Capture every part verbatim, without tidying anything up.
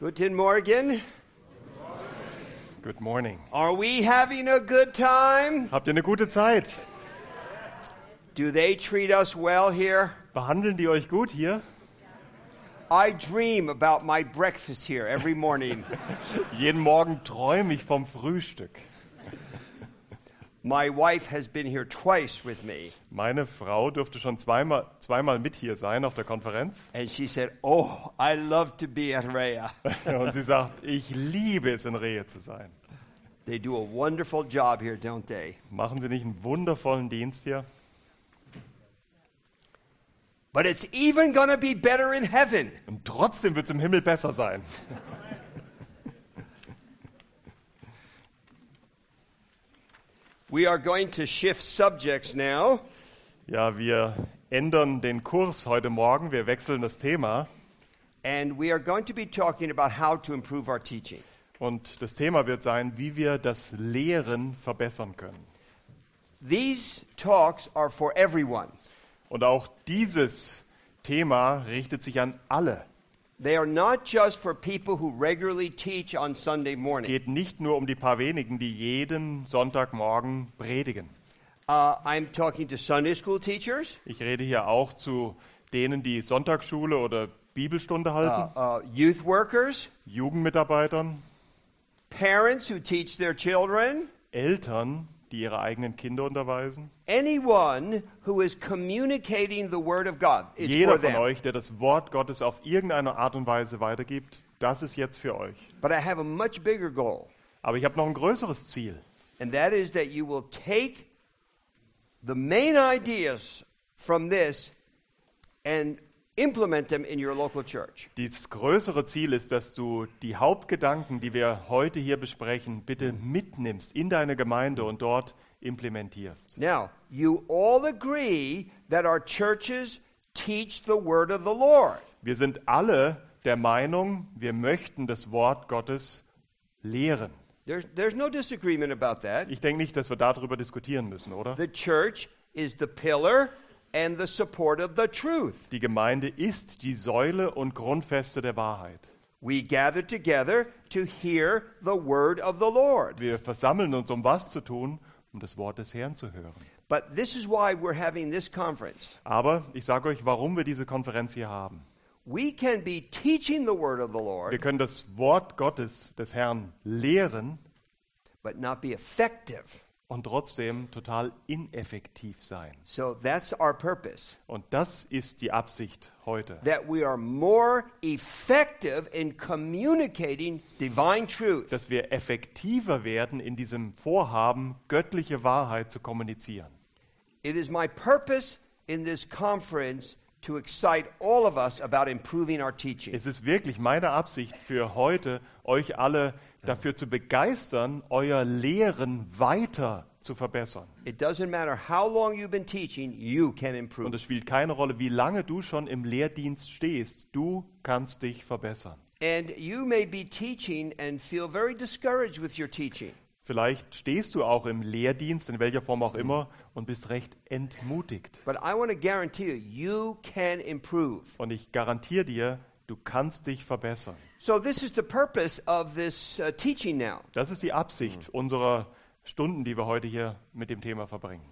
Guten Morgen. Good morning. Are we having a good time? Habt ihr eine gute Zeit? Do they treat us well here? Behandeln die euch gut hier? I dream about my breakfast here every morning. Jeden Morgen träume ich vom Frühstück. My wife has been here twice with me, Meine Frau durfte schon zweimal, zweimal mit hier sein auf der Konferenz. and she said, "Oh, I love to be at Rhea. Und sie sagt, ich liebe es, in Rehe zu sein. They do a wonderful job here, don't they?" Machen sie nicht einen wundervollen Dienst hier? But it's even going to be better in heaven. Und trotzdem wird es im Himmel besser sein. We are going to shift subjects now. Ja, wir ändern den Kurs heute Morgen. Wir wechseln das Thema. And we are going to be talking about how to improve our teaching. Und das Thema wird sein, wie wir das Lehren verbessern können. These talks are for everyone. Und auch dieses Thema richtet sich an alle. They are not just for people who regularly teach on Sunday Es morning. geht nicht nur um die paar wenigen, die jeden Sonntagmorgen predigen. Uh, I'm talking to Sunday school teachers, Ich rede hier auch zu denen, die Sonntagsschule oder Bibelstunde uh, halten, uh, youth workers, Jugendmitarbeitern, parents who teach their children, Eltern, die ihre eigenen Kinder unterweisen. anyone who is communicating the Word of God. It's Jeder for von them. euch, der das Wort Gottes auf irgendeine Art und Weise weitergibt, das ist jetzt für euch. But I have a much bigger goal, Aber ich habe noch ein größeres Ziel. and that is that you will take the main ideas from this and implement them in your local church. Das größere Ziel ist, dass du die Hauptgedanken, die wir heute hier besprechen, bitte mitnimmst in deine Gemeinde und dort implementierst. Now, you all agree that our churches teach the word of the Lord. Wir sind alle der Meinung, wir möchten das Wort Gottes lehren. There's, there's no disagreement about that. Ich denke nicht, dass wir darüber diskutieren müssen, oder? The church is the pillar and the support of the truth. Die Gemeinde ist die Säule und Grundfeste der Wahrheit. We gather together to hear the word of the Lord. Wir versammeln uns, um was zu tun? Um das Wort des Herrn zu hören. But this is why we're having this conference. Aber ich sage euch, warum wir diese Konferenz hier haben. We can be teaching the word of the Wir Lord, können das Wort Gottes des Herrn lehren but not be effective. und trotzdem total ineffektiv sein. So that's our purpose. Und das ist die Absicht heute. That we are more effective in communicating divine truth. Dass wir effektiver werden in diesem Vorhaben, göttliche Wahrheit zu kommunizieren. It is my purpose in this conference to excite all of us about improving our teaching. Es ist wirklich meine Absicht für heute, euch alle dafür zu begeistern, euer Lehren weiter zu verbessern. It doesn't matter how long you've been teaching, you can Und improve. es spielt keine Rolle, wie lange du schon im Lehrdienst stehst. Du kannst dich verbessern. And you may be teaching and feel very discouraged with your teaching. Vielleicht stehst du auch im Lehrdienst, in welcher Form auch immer, und bist recht entmutigt. But I want to guarantee you, you can improve. Und ich garantiere dir, du kannst dich verbessern. So this is the purpose of this uh, teaching now. Das ist die Absicht unserer Stunden, die wir heute hier mit dem Thema verbringen.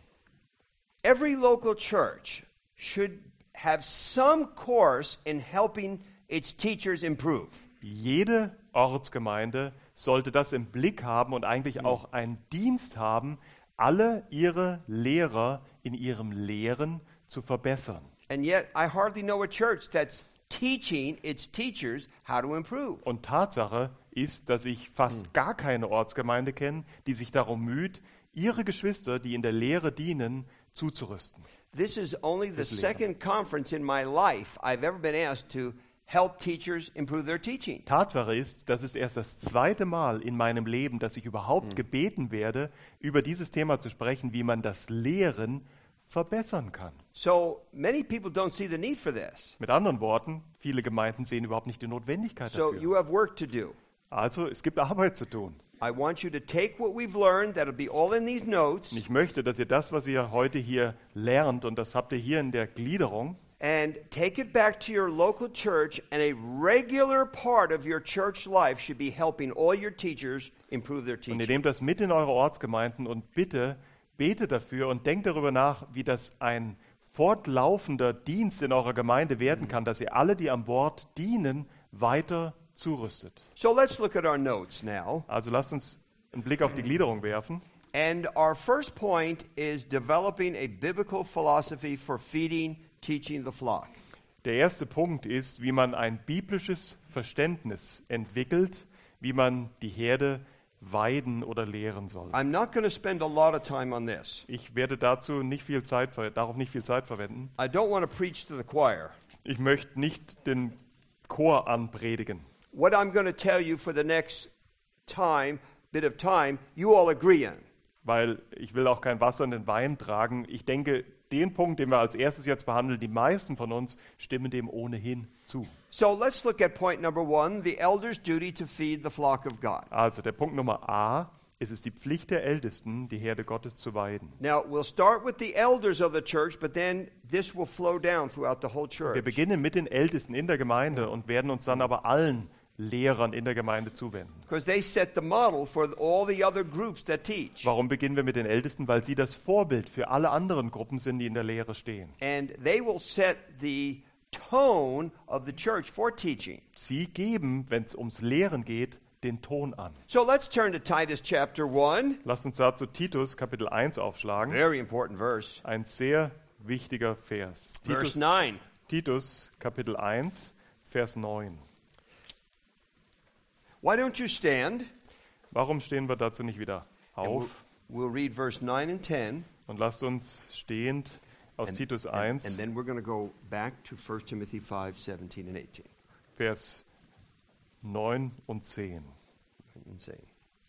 Every local church should have some course in helping its teachers improve. Jede Ortsgemeinde sollte das im Blick haben und eigentlich auch einen Dienst haben, alle ihre Lehrer in ihrem Lehren zu verbessern. And yet, I hardly know a church that's teaching its teachers how to improve. Und Tatsache ist, dass ich fast gar keine Ortsgemeinde kenne, die sich darum müht, ihre Geschwister, die in der Lehre dienen, zuzurüsten. This is only the Fürs Lehren. second conference in my life I've ever been asked to help teachers improve their teaching. Tatsache ist, das ist erst das zweite Mal in meinem Leben, dass ich überhaupt gebeten werde, über dieses Thema zu sprechen, wie man das Lehren verbessern kann. So many people don't see the need for this. Mit anderen Worten, viele Gemeinden sehen überhaupt nicht die Notwendigkeit So dafür. you have work to do. Also es gibt Arbeit zu tun. I want you to take what we've learned, that'll be all in these notes, Und ich möchte, dass ihr das, was ihr heute hier lernt, und das habt ihr hier in der Gliederung, and take it back to your local church, and a regular part of your church life should be helping all your teachers improve their Und ihr teaching. nehmt das mit in eure Ortsgemeinden und bitte betet dafür und denkt darüber nach, wie das ein fortlaufender Dienst in eurer Gemeinde werden kann, dass ihr alle, die am Wort dienen, weiter zurüstet. So let's look at our notes now. Also lasst uns einen Blick auf die Gliederung werfen. And our first point is developing a biblical philosophy for feeding, teaching the flock. Der erste Punkt ist, wie man ein biblisches Verständnis entwickelt, wie man die Herde weiden oder lehren soll. I'm not going to spend a lot of time on this. Ich werde dazu nicht viel Zeit, ver- darauf nicht viel Zeit verwenden. I don't want to preach to the choir. Ich möchte nicht den Chor anpredigen. What I'm going to tell you for the next time, bit of time, you all agree on. Weil ich will auch kein Wasser in den Wein tragen. Ich denke, den Punkt, den wir als erstes jetzt behandeln, die meisten von uns stimmen dem ohnehin zu. So let's look at point number one, the elder's duty to feed the flock of God. Also der Punkt Nummer A, es ist die Pflicht der Ältesten, die Herde Gottes zu weiden. Now, we'll start with the elders of the church, but then this will flow down throughout the whole Wir church. beginnen mit den Ältesten in der Gemeinde und werden uns dann aber allen Lehrern in der Gemeinde zuwenden. Because they set the model for all the other groups that teach. Warum beginnen wir mit den Ältesten? Weil sie das Vorbild für alle anderen Gruppen sind, die in der Lehre stehen. And they will set the tone of the church for teaching. Sie geben, wenn es ums Lehren geht, den Ton an. So let's turn to Titus chapter one. Lasst uns dazu Titus Kapitel eins aufschlagen. Very important verse. Ein sehr wichtiger Vers. Verse Titus, nine. Titus Kapitel eins, Vers neun. Why don't you stand? Warum stehen wir dazu nicht wieder And we'll, auf? we'll read verse nine and ten. Und lasst uns stehend aus And, Titus and, eins, and then we're going to go back to First Timothy five, seventeen and eighteen. Vers neun und zehn. And say,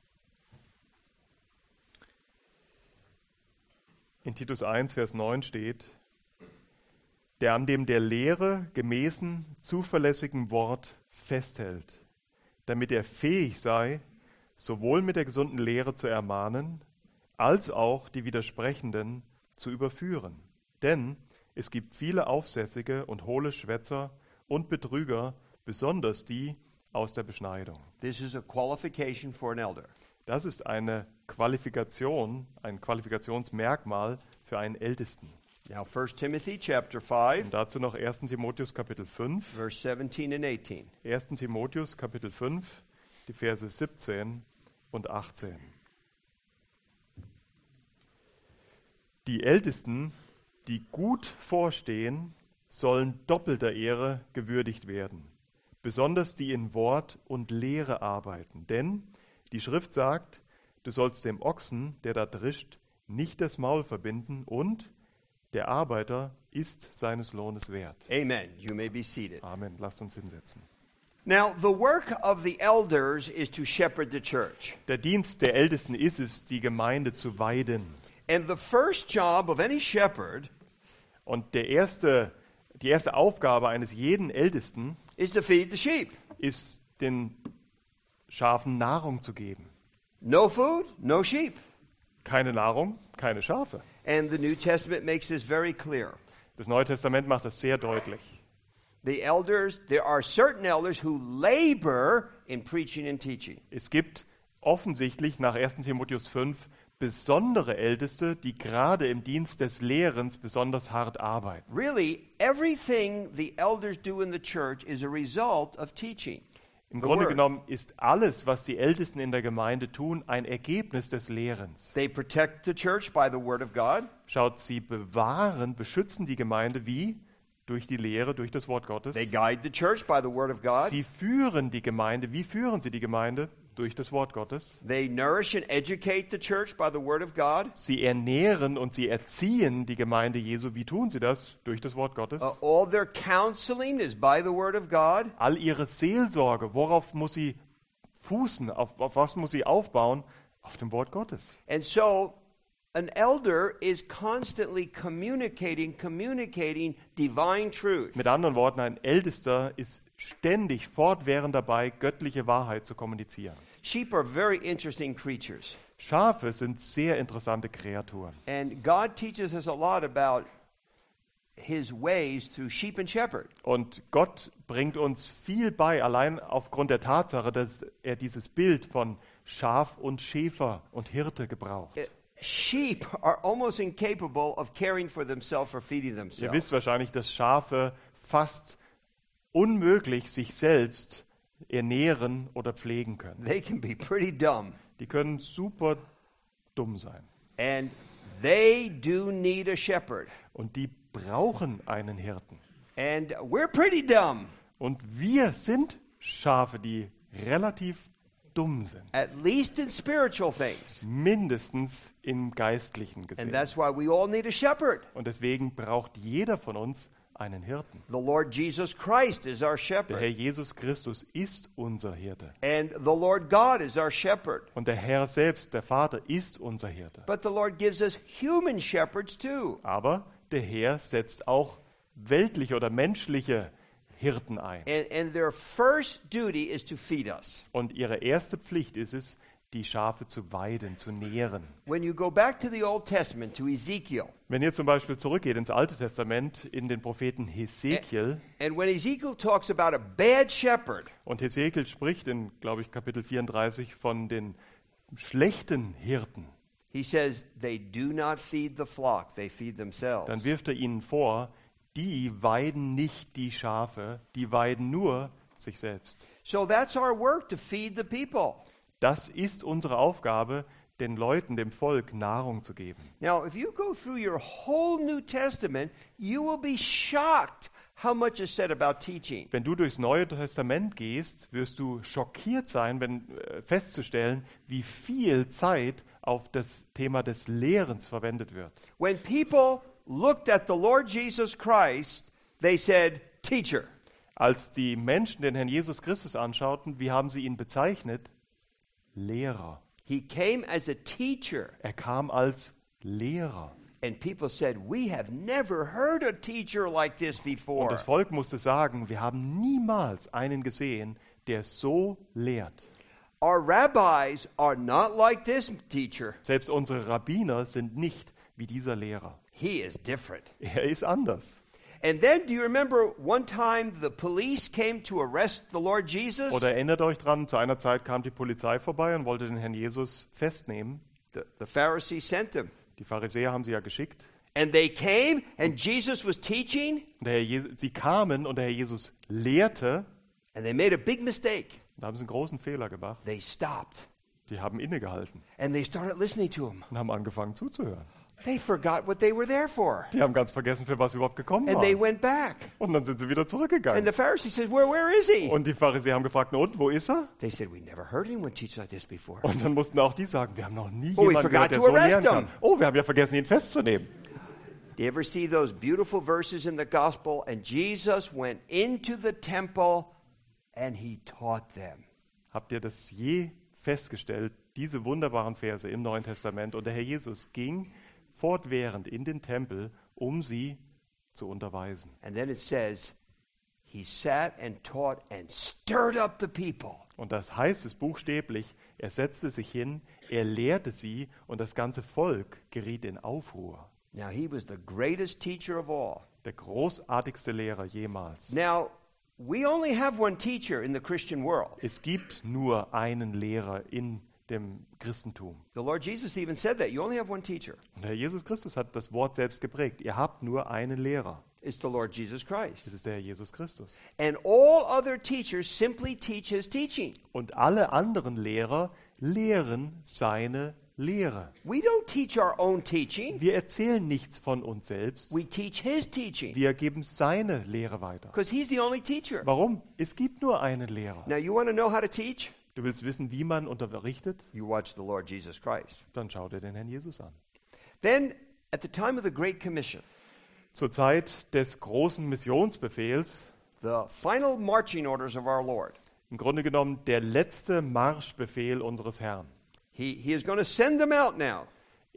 In Titus eins, Vers neun steht, der an dem der Lehre gemäßen, zuverlässigen Wort festhält, damit er fähig sei, sowohl mit der gesunden Lehre zu ermahnen, als auch die Widersprechenden zu überführen. Denn es gibt viele Aufsässige und hohle Schwätzer und Betrüger, besonders die aus der Beschneidung. this is a qualification for an elder. Das ist eine Qualifikation, ein Qualifikationsmerkmal für einen Ältesten. Now, First Timothy chapter five, Und dazu noch erster Timotheus Kapitel fünf. verse seventeen and eighteen. erster Timotheus Kapitel fünf, die Verse siebzehn und achtzehn. Die Ältesten, die gut vorstehen, sollen doppelter Ehre gewürdigt werden, besonders die in Wort und Lehre arbeiten. Denn die Schrift sagt, du sollst dem Ochsen, der da drischt, nicht das Maul verbinden und der Arbeiter ist seines Lohnes wert. Amen. You may be seated. Amen. Lasst uns hinsetzen. Now, the work of the elders is to shepherd the church. Der Dienst der Ältesten ist es, die Gemeinde zu weiden. And the first job of any shepherd Und der erste, die erste Aufgabe eines jeden Ältesten is to feed the sheep. ist, den Schafen Nahrung zu geben. No food, no sheep. Keine Nahrung, keine Schafe. And the New Testament makes this very clear. Das Neue Testament macht das sehr deutlich. The elders, there are certain elders who labor in preaching and teaching. Es gibt offensichtlich nach erster Timotheus fünf besondere Älteste, die gerade im Dienst des Lehrens besonders hart arbeiten. Really, everything the elders do in the church is a result of teaching. Im The Grunde word. genommen ist alles, was die Ältesten in der Gemeinde tun, ein Ergebnis des Lehrens. They protect the church by the word of God. Schaut, sie bewahren, beschützen die Gemeinde wie? Durch die Lehre, durch das Wort Gottes. They guide the church by the word of God. Sie führen die Gemeinde. Wie führen sie die Gemeinde? Durch das Wort Gottes. They nourish and educate the church by the word of God. Sie ernähren und sie erziehen die Gemeinde Jesu. Wie tun sie das? Durch das Wort Gottes. Uh, all their counseling is by the word of God. All ihre Seelsorge, worauf muss sie fußen? Auf, auf was muss sie aufbauen? Auf dem Wort Gottes. And so an elder is constantly communicating, communicating divine truth. Mit anderen Worten, ein Ältester ist ständig fortwährend dabei, göttliche Wahrheit zu kommunizieren. Sheep are very interesting creatures. Schafe sind sehr interessante Kreaturen. And God teaches us a lot about his ways through sheep and shepherd. Und Gott bringt uns viel bei, allein aufgrund der Tatsache, dass er dieses Bild von Schaf und Schäfer und Hirte gebraucht. Uh, Sheep are almost incapable of caring for themselves or feeding Ihr themselves. wisst wahrscheinlich, dass Schafe fast unmöglich sich selbst ernähren oder pflegen können. They can be pretty dumb. Die können super dumm sein. And they do need a shepherd. Und die brauchen einen Hirten. And we're pretty dumb, Und wir sind Schafe, die relativ dumm sind. at least in spiritual things. Mindestens im Geistlichen And gesehen. that's why we all need a shepherd. Und deswegen braucht jeder von uns einen Hirten. The Lord Jesus Christ is our Der Herr shepherd. Jesus Christus ist unser Hirte. And the Lord God is our shepherd. Und der Herr selbst, der Vater, ist unser Hirte. But the Lord gives us human shepherds too. Aber der Herr setzt auch weltliche oder menschliche Hirten ein. And, and their first duty is to feed us. Und ihre erste Pflicht ist es, die Schafe zu weiden, zu nähren. When you go back to the Old Testament, to Ezekiel, Wenn ihr zum Beispiel zurückgeht ins Alte Testament, in den Propheten Hesekiel, and when Ezekiel talks about a bad shepherd, und Hesekiel spricht in, glaube ich, Kapitel vierunddreißig von den schlechten Hirten, he says they do not feed the flock, they feed themselves. dann wirft er ihnen vor, die weiden nicht die Schafe, die weiden nur sich selbst. So that's our work, to feed the people. Das ist unsere Aufgabe, den Leuten, dem Volk Nahrung zu geben. Now, if you go through your whole New Testament, you will be shocked how much is said about teaching. Wenn du durchs Neue Testament gehst, wirst du schockiert sein, wenn äh, festzustellen, wie viel Zeit auf das Thema des Lehrens verwendet wird. When people looked at the Lord Jesus Christ, they said, "Teacher." Als die Menschen den Herrn Jesus Christus anschauten, wie haben sie ihn bezeichnet? Lehrer. He came as a teacher, Er kam als Lehrer. and people said, "We have never heard a teacher like this Und before." das Volk musste sagen, wir haben niemals einen gesehen, der so lehrt. Our rabbis are not like this teacher. Selbst unsere Rabbiner sind nicht wie dieser Lehrer. He is different. Er ist anders. And then, do you remember one time the police came to arrest the Lord Jesus? Oder erinnert euch dran, zu einer Zeit kam die Polizei vorbei und wollte den Herrn Jesus festnehmen. The, the Pharisees sent them. Die Pharisäer haben sie ja geschickt. And they came, and Jesus was teaching, Und der Herr Je- sie kamen und der Herr Jesus lehrte. and they made a big mistake. Da haben sie einen großen Fehler gemacht. They stopped, Die haben innegehalten and they started listening to him. und haben angefangen zuzuhören. They forgot what they were there for. Die haben ganz vergessen, für was sie überhaupt gekommen And they waren. went back. Und dann sind sie wieder And zurückgegangen. the Pharisees said, where, where is he? Und die Pharisäer haben gefragt, na und, wo ist er? They said, we never heard anyone teach like this before. Und dann mussten auch die sagen, wir haben noch nie Oh, we jemanden forgot gehört, der to so arrest lehren kann. him. Oh, wir haben ja vergessen, ihn festzunehmen. Do you ever see those beautiful verses in the gospel? And Jesus went into the temple and he taught them. Habt ihr das je festgestellt, diese wunderbaren Verse im Neuen Testament? Und der Herr Jesus ging fortwährend in den Tempel, um sie zu unterweisen. And then it says, he sat and taught and stirred up the people. Und das heißt es buchstäblich, er setzte sich hin, er lehrte sie und das ganze Volk geriet in Aufruhr. Now, he was the greatest teacher of all. Der großartigste Lehrer jemals. Now, we only have one teacher in the Christian world. Es gibt nur einen Lehrer in dem Christentum. The Lord Jesus even said that. You only have one teacher. Und Herr Jesus Christus hat das Wort selbst geprägt. Ihr habt nur einen Lehrer. It's the Lord Jesus Christ. Das ist der Herr Jesus Christus. And all other teachers simply teach his teaching. Und alle anderen Lehrer lehren seine Lehre. We don't teach our own teaching. Wir erzählen nichts von uns selbst. We teach his teaching Wir geben seine Lehre weiter. because he's the only teacher. Warum? Es gibt nur einen Lehrer. Now, you want to know how to teach? Du willst wissen, wie man unterrichtet? You watch the Lord Jesus Christ. Dann schau dir den Herrn Jesus an. Then, at the time of the Great Commission, Zur Zeit des großen Missionsbefehls, the final marching orders of our Lord, im Grunde genommen der letzte Marschbefehl unseres Herrn. he, he is going to send them out now.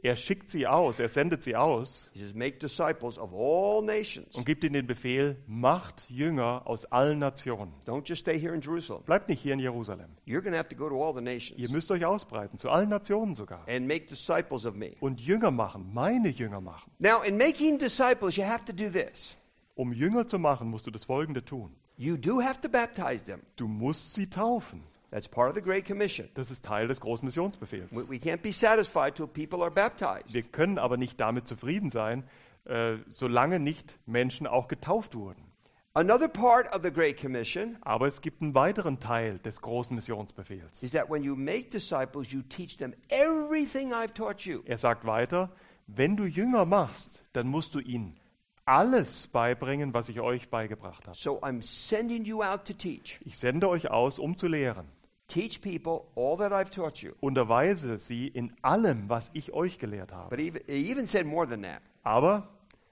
Er schickt sie aus, er sendet sie aus He says, make disciples of all nations. und gibt ihnen den Befehl, macht Jünger aus allen Nationen. Don't just stay here in Jerusalem. Bleibt nicht hier in Jerusalem. You're going to have to go to all the Ihr nations müsst euch ausbreiten, zu allen Nationen sogar. and make disciples of me. Und Jünger machen, meine Jünger machen. Now, in making disciples, you have to do this. Um Jünger zu machen, musst du das Folgende tun. You do have to baptize them. Du musst sie taufen. That's part of the Great Commission. Das ist Teil des großen Missionsbefehls. We, we can't be satisfied till people are baptized. Wir können aber nicht damit zufrieden sein, äh, solange nicht Menschen auch getauft wurden. Another part of the Great Commission Aber es gibt einen weiteren Teil des großen Missionsbefehls. is that when you make disciples, you teach them everything I've taught you. Er sagt weiter, wenn du Jünger machst, dann musst du ihnen alles beibringen, was ich euch beigebracht habe. So I'm sending you out to teach. Ich sende euch aus, um zu lehren. Teach people all that I've taught you. Unterweise sie in allem, was ich euch gelehrt habe. But even, he even said more than that. Aber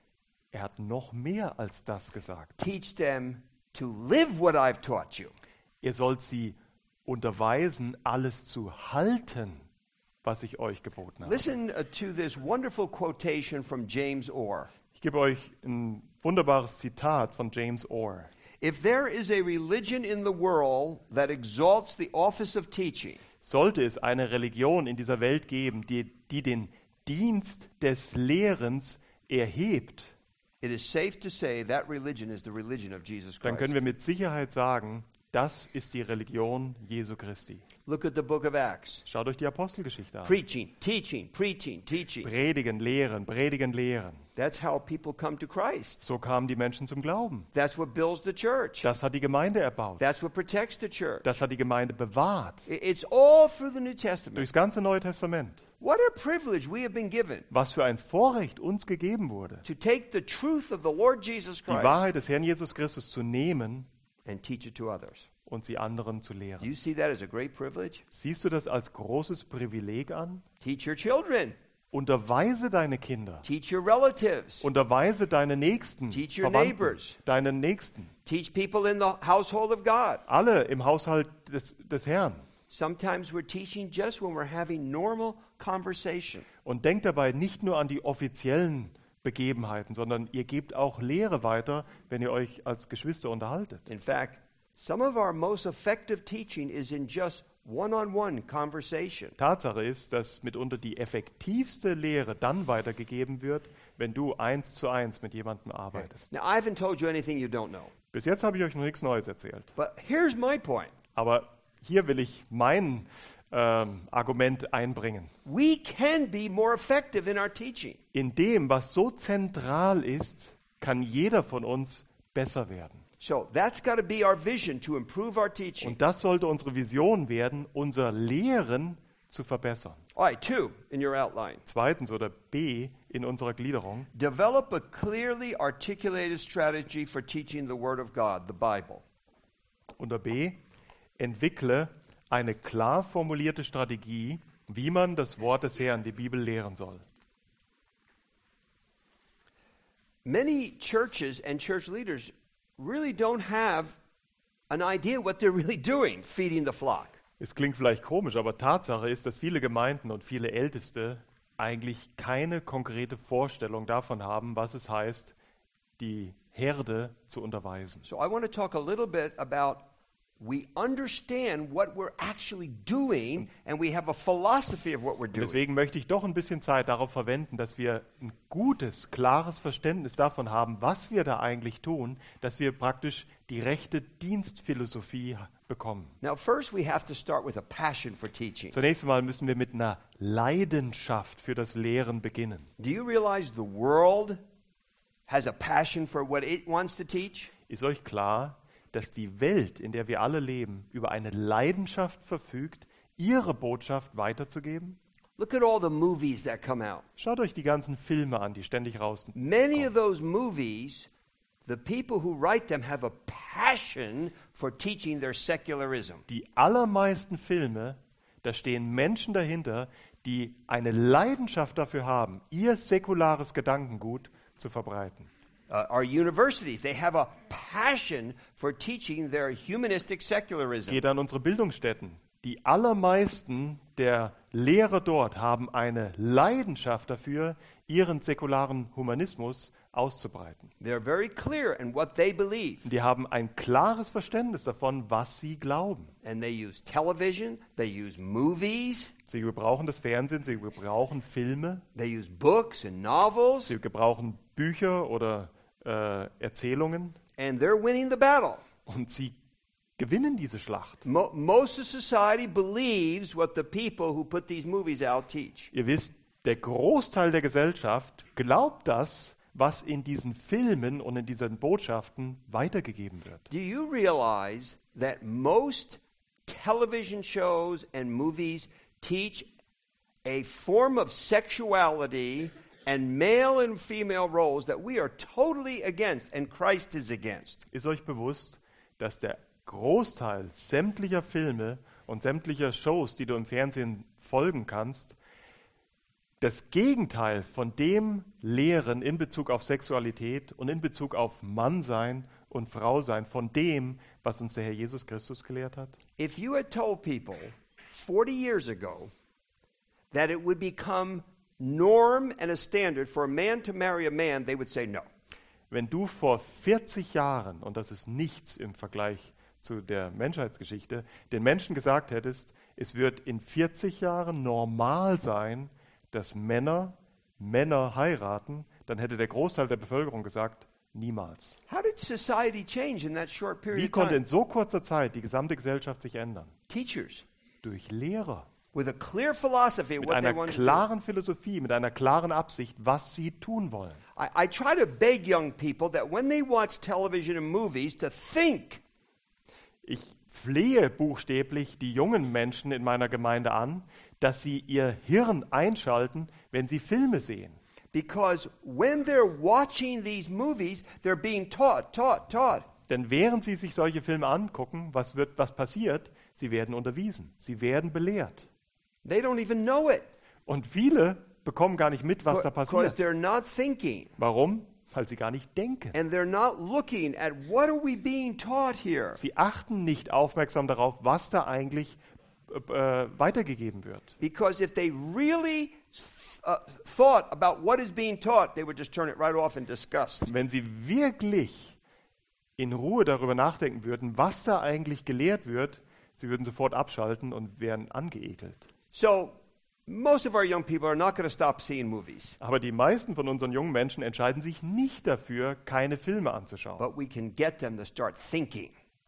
er hat noch mehr als das gesagt. Teach them to live what I've taught you. Ihr sollt sie unterweisen, alles zu halten, was ich euch geboten habe. Listen uh, to this wonderful quotation from James Orr. Ich gebe euch ein wunderbares Zitat von James Orr. If there is a religion in the world that exalts the office of teaching, Sollte es eine Religion in dieser Welt geben, die, die den Dienst des Lehrens erhebt, it is safe to say that religion is the religion of Jesus dann Christ. können wir mit Sicherheit sagen, das ist die Religion Jesu Christi. Look at the book of Acts. Schaut euch die Apostelgeschichte an. Preaching, teaching, preaching, teaching. Predigen, lehren, predigen, lehren. That's how people come to Christ. So kamen die Menschen zum Glauben. That's what builds the church. Das hat die Gemeinde erbaut. That's what protects the church. Das hat die Gemeinde bewahrt. I- It's all through the New Testament. Durchs ganze Neue Testament. What a privilege we have been given Was für ein Vorrecht uns gegeben wurde, to take the truth of the Lord Jesus die Christ Wahrheit des Herrn Jesus Christus zu nehmen and teach it to others. und sie anderen zu Do lehren. you see that as a great privilege? Siehst du das als großes Privileg an? Teach your children. Unterweise deine Kinder. Teach your relatives. Unterweise deine Nächsten, Teach your Verwandten, neighbors. deinen Nächsten. Teach people in the household of God. Alle im Haushalt des, des Herrn. Sometimes we're teaching just when we're having normal conversation. Und denkt dabei nicht nur an die offiziellen Begebenheiten, sondern ihr gebt auch Lehre weiter, wenn ihr euch als Geschwister unterhaltet. In fact, some of our most effective teaching is in just one-on-one conversation. Tatsache ist, dass mitunter die effektivste Lehre dann weitergegeben wird, wenn du eins zu eins mit jemandem arbeitest. Now, I haven't told you anything you don't know. Bis jetzt habe ich euch noch nichts Neues erzählt. But here's my point. Aber hier will ich mein ähm, Argument einbringen. We can be more effective in our teaching. In dem, was so zentral ist, kann jeder von uns besser werden. So that's got to be our vision to improve our teaching. Und das sollte unsere Vision werden, unser Lehren zu verbessern. All right, two in your outline. Zweitens oder B in unserer Gliederung, Develop a clearly articulated strategy for teaching the Word of God, the Bible. unter B, entwickle eine klar formulierte Strategie, wie man das Wort des Herrn, die Bibel, lehren soll. Many churches and church leaders really don't have an idea what they're really doing, feeding the flock. Es klingt vielleicht komisch, aber Tatsache ist, dass viele Gemeinden und viele Älteste eigentlich keine konkrete Vorstellung davon haben, was es heißt, die Herde zu unterweisen. So I want to talk a little bit about we understand what we're actually doing and we have a philosophy of what we're doing. Deswegen möchte ich doch ein bisschen Zeit darauf verwenden, dass wir ein gutes, klares Verständnis davon haben, was wir da eigentlich tun, dass wir praktisch die rechte Dienstphilosophie bekommen. Now first we have to start with a passion for teaching. Zunächst einmal müssen wir mit einer Leidenschaft für das Lehren beginnen. Do you realize the world has a passion for what it wants to teach? Ist euch klar, dass die Welt, in der wir alle leben, über eine Leidenschaft verfügt, ihre Botschaft weiterzugeben? Look at all the movies that come out. Schaut euch die ganzen Filme an, die ständig raus. Many of those movies, the people who write them have a passion for teaching their secularism. Die allermeisten Filme, da stehen Menschen dahinter, die eine Leidenschaft dafür haben, ihr säkulares Gedankengut zu verbreiten. Uh, our universities, they have a passion for teaching their humanistic secularism. Geht an unsere Bildungsstätten. Die allermeisten der Lehrer dort haben eine Leidenschaft dafür, ihren säkularen Humanismus auszubreiten. They're very clear in what they believe. Die haben ein klares Verständnis davon, was sie glauben. And they use television, they use movies, Sie gebrauchen das Fernsehen, sie gebrauchen Filme, they use books and novels, sie gebrauchen Bücher oder äh, Erzählungen and they're winning the battle. und sie gewinnen diese Schlacht. Mo- most of society believes what the people who put these movies out teach. Ihr wisst, der Großteil der Gesellschaft glaubt das, was in diesen Filmen und in diesen Botschaften weitergegeben wird. Do you realize that most television shows and movies teach a form of sexuality and male and female roles that we are totally against and Christ is against? Ist euch bewusst, dass der Großteil sämtlicher Filme und sämtlicher Shows, die du im Fernsehen folgen kannst, das Gegenteil von dem lehren in Bezug auf Sexualität und in Bezug auf Mannsein und Frausein, von dem, was uns der Herr Jesus Christus gelehrt hat? If you had told people forty years ago that it would become norm and a standard for a man to marry a man, they would say no. Wenn du vor vierzig Jahren, und das ist nichts im Vergleich zu der Menschheitsgeschichte, den Menschen gesagt hättest, es wird in vierzig Jahren normal sein, dass Männer Männer heiraten, dann hätte der Großteil der Bevölkerung gesagt, niemals. How did society change in that short period Wie of konnte time? in so kurzer Zeit die gesamte Gesellschaft sich ändern? Teachers Durch Lehrer. with a clear philosophy of Mit what they einer want to klaren Philosophie, mit einer klaren Absicht, was sie tun wollen. do. I, I try to beg young people that when they watch television and movies to think. Ich flehe buchstäblich die jungen Menschen in meiner Gemeinde an, dass sie ihr Hirn einschalten, wenn sie Filme sehen. Because when they're watching these movies, they're being taught, taught, taught. Denn während sie sich solche Filme angucken, was wird, was passiert? Sie werden unterwiesen, sie werden belehrt. They don't even know it. Und viele bekommen gar nicht mit, was da Because passiert. they're not thinking. Warum? Weil sie gar nicht denken. And they're not looking at what are we being taught here. Sie achten nicht aufmerksam darauf, was da eigentlich äh, weitergegeben wird. Because if they really uh, thought about what is being taught, they would just turn it right off in disgust. Wenn sie wirklich in Ruhe darüber nachdenken würden, was da eigentlich gelehrt wird, sie würden sofort abschalten und wären angeekelt. So, most of our young people are not going to stop seeing movies, Aber die meisten von unseren jungen Menschen entscheiden sich nicht dafür, keine Filme anzuschauen. but we can get them to start thinking.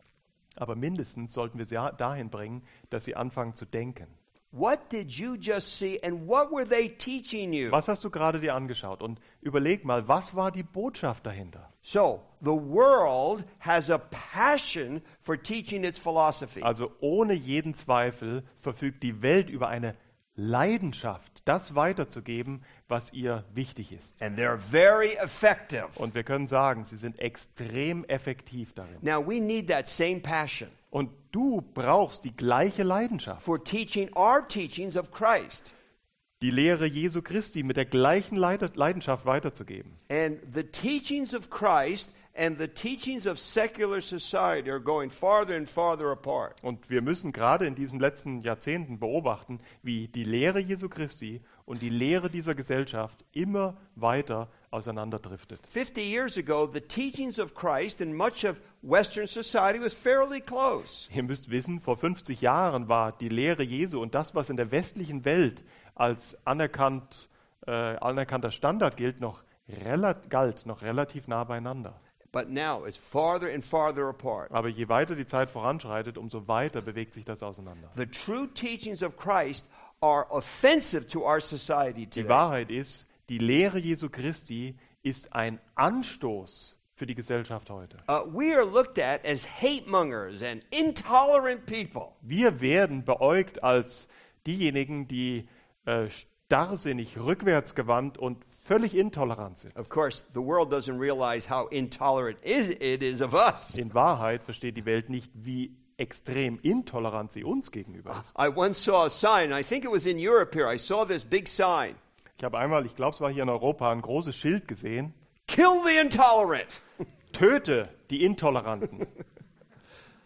Aber mindestens sollten wir sie dahin bringen, dass sie anfangen zu denken. What did you just see and what were they teaching you? Was hast du gerade dir angeschaut? Und überleg mal, was war die Botschaft dahinter? So, the world has a passion for teaching its philosophy. Also ohne jeden Zweifel verfügt die Welt über eine Leidenschaft, das weiterzugeben, was ihr wichtig ist. And they're very effective. Und wir können sagen, sie sind extrem effektiv darin. Now, we need that same passion Und du brauchst die gleiche Leidenschaft, for teaching our teachings of Christ. die Lehre Jesu Christi mit der gleichen Leid- Leidenschaft weiterzugeben. And the teachings of Christ and the teachings of secular society are going farther and farther apart. Und wir müssen gerade in diesen letzten Jahrzehnten beobachten, wie die Lehre Jesu Christi und die Lehre dieser Gesellschaft immer weiter auseinanderdriftet. fifty years ago, the teachings of Christ in much of Western society was fairly close. Ihr müsst wissen, vor fünfzig Jahren war die Lehre Jesu und das, was in der westlichen Welt als anerkannt, äh, anerkannter Standard gilt, noch rela- galt, noch relativ nah beieinander. But now it's farther and farther apart. Aber je weiter die Zeit voranschreitet, umso weiter bewegt sich das auseinander. The true teachings of Christ are offensive to our society Die today. Wahrheit ist, die Lehre Jesu Christi ist ein Anstoß für die Gesellschaft heute. Uh, we are looked at as hate mongers and intolerant people. Wir werden beäugt als diejenigen, die äh, starrsinnig, rückwärtsgewandt und völlig intolerant sind. Of course, the world doesn't realize how intolerant is, it is of us. In Wahrheit versteht die Welt nicht, wie extrem intolerant sie uns gegenüber ist. I once saw a sign, I think it was in Europe here, I saw this big sign. Ich habe einmal, ich glaube es war hier in Europa, ein großes Schild gesehen. Kill the intolerant. Töte die Intoleranten.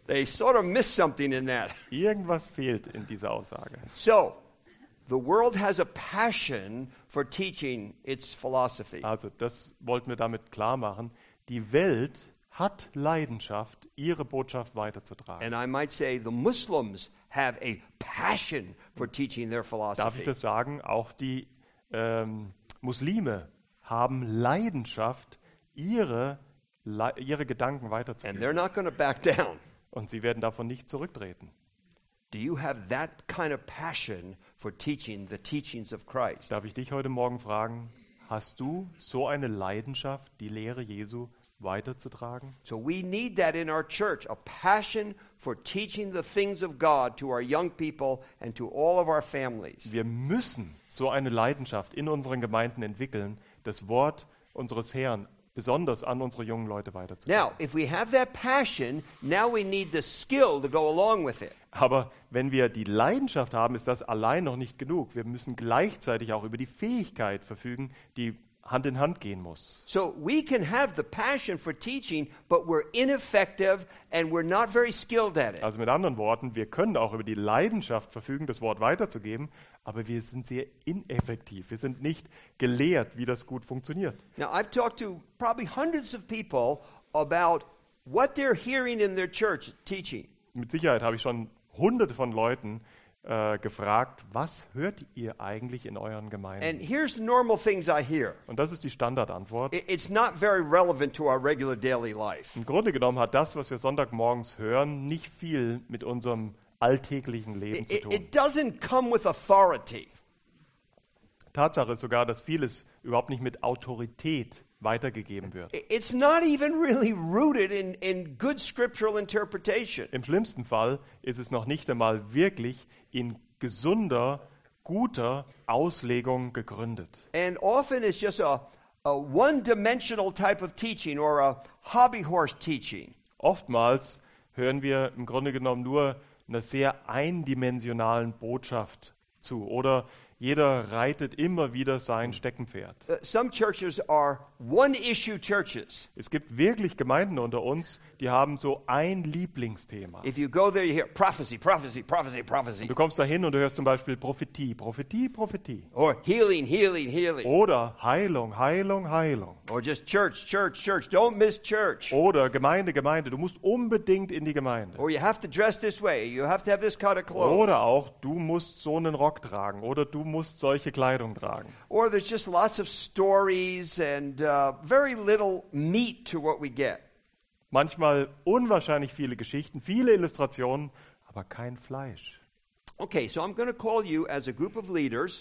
They sort of missed something in that. Irgendwas fehlt in dieser Aussage. So, the world has a passion for teaching its philosophy. Also, das wollten wir damit klar machen. Die Welt hat Leidenschaft, ihre Botschaft weiterzutragen. And I might say the Muslims have a passion for teaching their Darf ich philosophy. das sagen? Auch die ähm, Muslime haben Leidenschaft, ihre, Le ihre Gedanken And weiterzugeben. they're not going to back down. Und sie werden davon nicht zurücktreten. Do you have that kind of passion for teaching the teachings of Christ? Darf ich dich heute Morgen fragen, hast du so eine Leidenschaft, die Lehre Jesu weiterzutragen? So we need that in our church, a passion for teaching the things of God to our young people and to all of our families. Wir müssen so eine Leidenschaft in unseren Gemeinden entwickeln, das Wort unseres Herrn besonders an unsere jungen Leute weiterzugeben. Now, if we have that passion, now we need the skill to go along with it. Aber wenn wir die Leidenschaft haben, ist das allein noch nicht genug. Wir müssen gleichzeitig auch über die Fähigkeit verfügen, die Hand in Hand gehen muss. So we can have the passion for teaching, but we're ineffective and we're not very skilled at it. Also mit anderen Worten, wir können auch über die Leidenschaft verfügen, das Wort weiterzugeben, aber wir sind sehr ineffektiv. Wir sind nicht gelehrt, wie das gut funktioniert. Now, I've talked to probably hundreds of people about what they're hearing in their church teaching. Mit Sicherheit habe ich schon hunderte von Leuten äh, gefragt, was hört ihr eigentlich in euren And Gemeinden? here's the normal things I hear. Und das ist die Standardantwort. I- It's not very relevant to our regular daily life. Im Grunde genommen hat das, was wir Sonntagmorgens hören, nicht viel mit unserem alltäglichen Leben It, zu it, tun. it doesn't come with authority. Tatsache ist sogar, dass vieles überhaupt nicht mit Autorität weitergegeben wird. I- It's not even really rooted in, in good scriptural interpretation. Im schlimmsten Fall ist es noch nicht einmal wirklich in gesunder, guter Auslegung gegründet. And often it's just a, a one-dimensional type of teaching or a hobby horse teaching. Oftmals hören wir im Grunde genommen nur einer sehr eindimensionalen Botschaft zu oder jeder reitet immer wieder sein Steckenpferd. Uh, some churches are one-issue churches. Es gibt wirklich Gemeinden unter uns, die haben so ein Lieblingsthema. If you go there, you hear prophecy, prophecy, prophecy, prophecy. Du kommst da hin und du hörst zum Beispiel Prophetie, Prophetie, Prophetie. Or healing, healing, healing. Oder Heilung, Heilung, Heilung. Or just church, church, church. Don't miss church. Oder Gemeinde, Gemeinde. Du musst unbedingt in die Gemeinde. Or you have to dress this way. You have to have this kind of clothes. Oder auch, du musst so einen Rock tragen. Oder du musst solche Kleidung tragen. Or there's just lots of stories and uh, very little meat to what we get. Manchmal unwahrscheinlich viele Geschichten, viele Illustrationen, aber kein Fleisch. Okay, so I'm going to call you as a group of leaders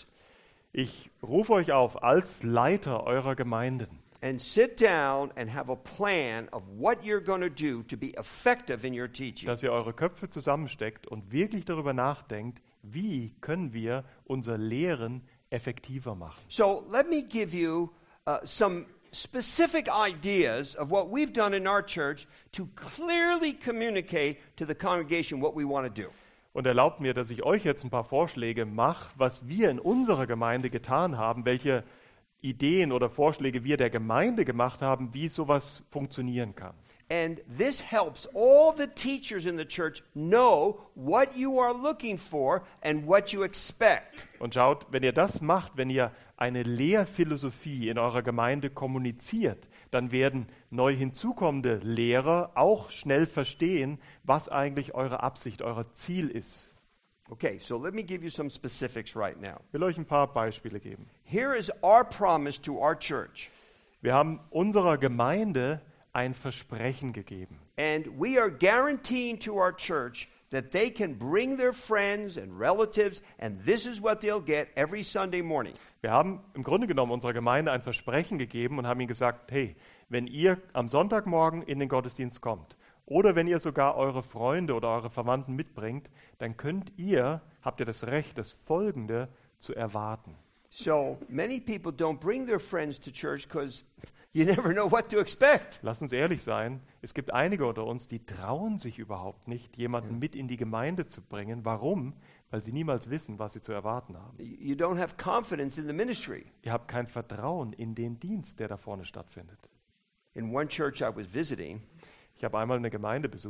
Ich rufe euch auf als Leiter eurer Gemeinden, and sit down and have a plan of what you're going to do to be effective in your teaching. dass ihr eure Köpfe zusammensteckt und wirklich darüber nachdenkt, wie können wir unser Lehren effektiver machen. So let me give you uh, some specific ideas of what we've done in our church to clearly communicate to the congregation what we want to do. Und erlaubt mir, dass ich euch jetzt ein paar Vorschläge mache, was wir in unserer Gemeinde getan haben, welche Ideen oder Vorschläge wir der Gemeinde gemacht haben, wie sowas funktionieren kann. And this helps all the teachers in the church know what you are looking for and what you expect. Und schaut, wenn ihr das macht, wenn ihr eine Lehrphilosophie in eurer Gemeinde kommuniziert, dann werden neu hinzukommende Lehrer auch schnell verstehen, was eigentlich eure Absicht, euer Ziel ist. Okay, so let me give you some specifics right now. Ich will euch ein paar Beispiele geben. Here is our promise to our church. Wir haben unserer Gemeinde ein Versprechen gegeben. And we are guaranteeing to our church that they can bring their friends and relatives, and this is what they'll get every Sunday morning. Wir haben im Grunde genommen unserer Gemeinde ein Versprechen gegeben und haben ihnen gesagt, hey, wenn ihr am Sonntagmorgen in den Gottesdienst kommt oder wenn ihr sogar eure Freunde oder eure Verwandten mitbringt, dann könnt ihr, habt ihr das Recht, das Folgende zu erwarten. So many people don't bring their friends to church because you never know what to expect. Lass uns ehrlich sein, es gibt einige unter uns, die trauen sich überhaupt nicht, jemanden mit in die Gemeinde zu bringen. Warum? Weil sie niemals wissen, was sie zu erwarten haben. You don't have confidence in the ministry. Ihr habt kein Vertrauen in den Dienst, der da vorne stattfindet. In one church I was visiting, Ich habe einmal eine Gemeinde besucht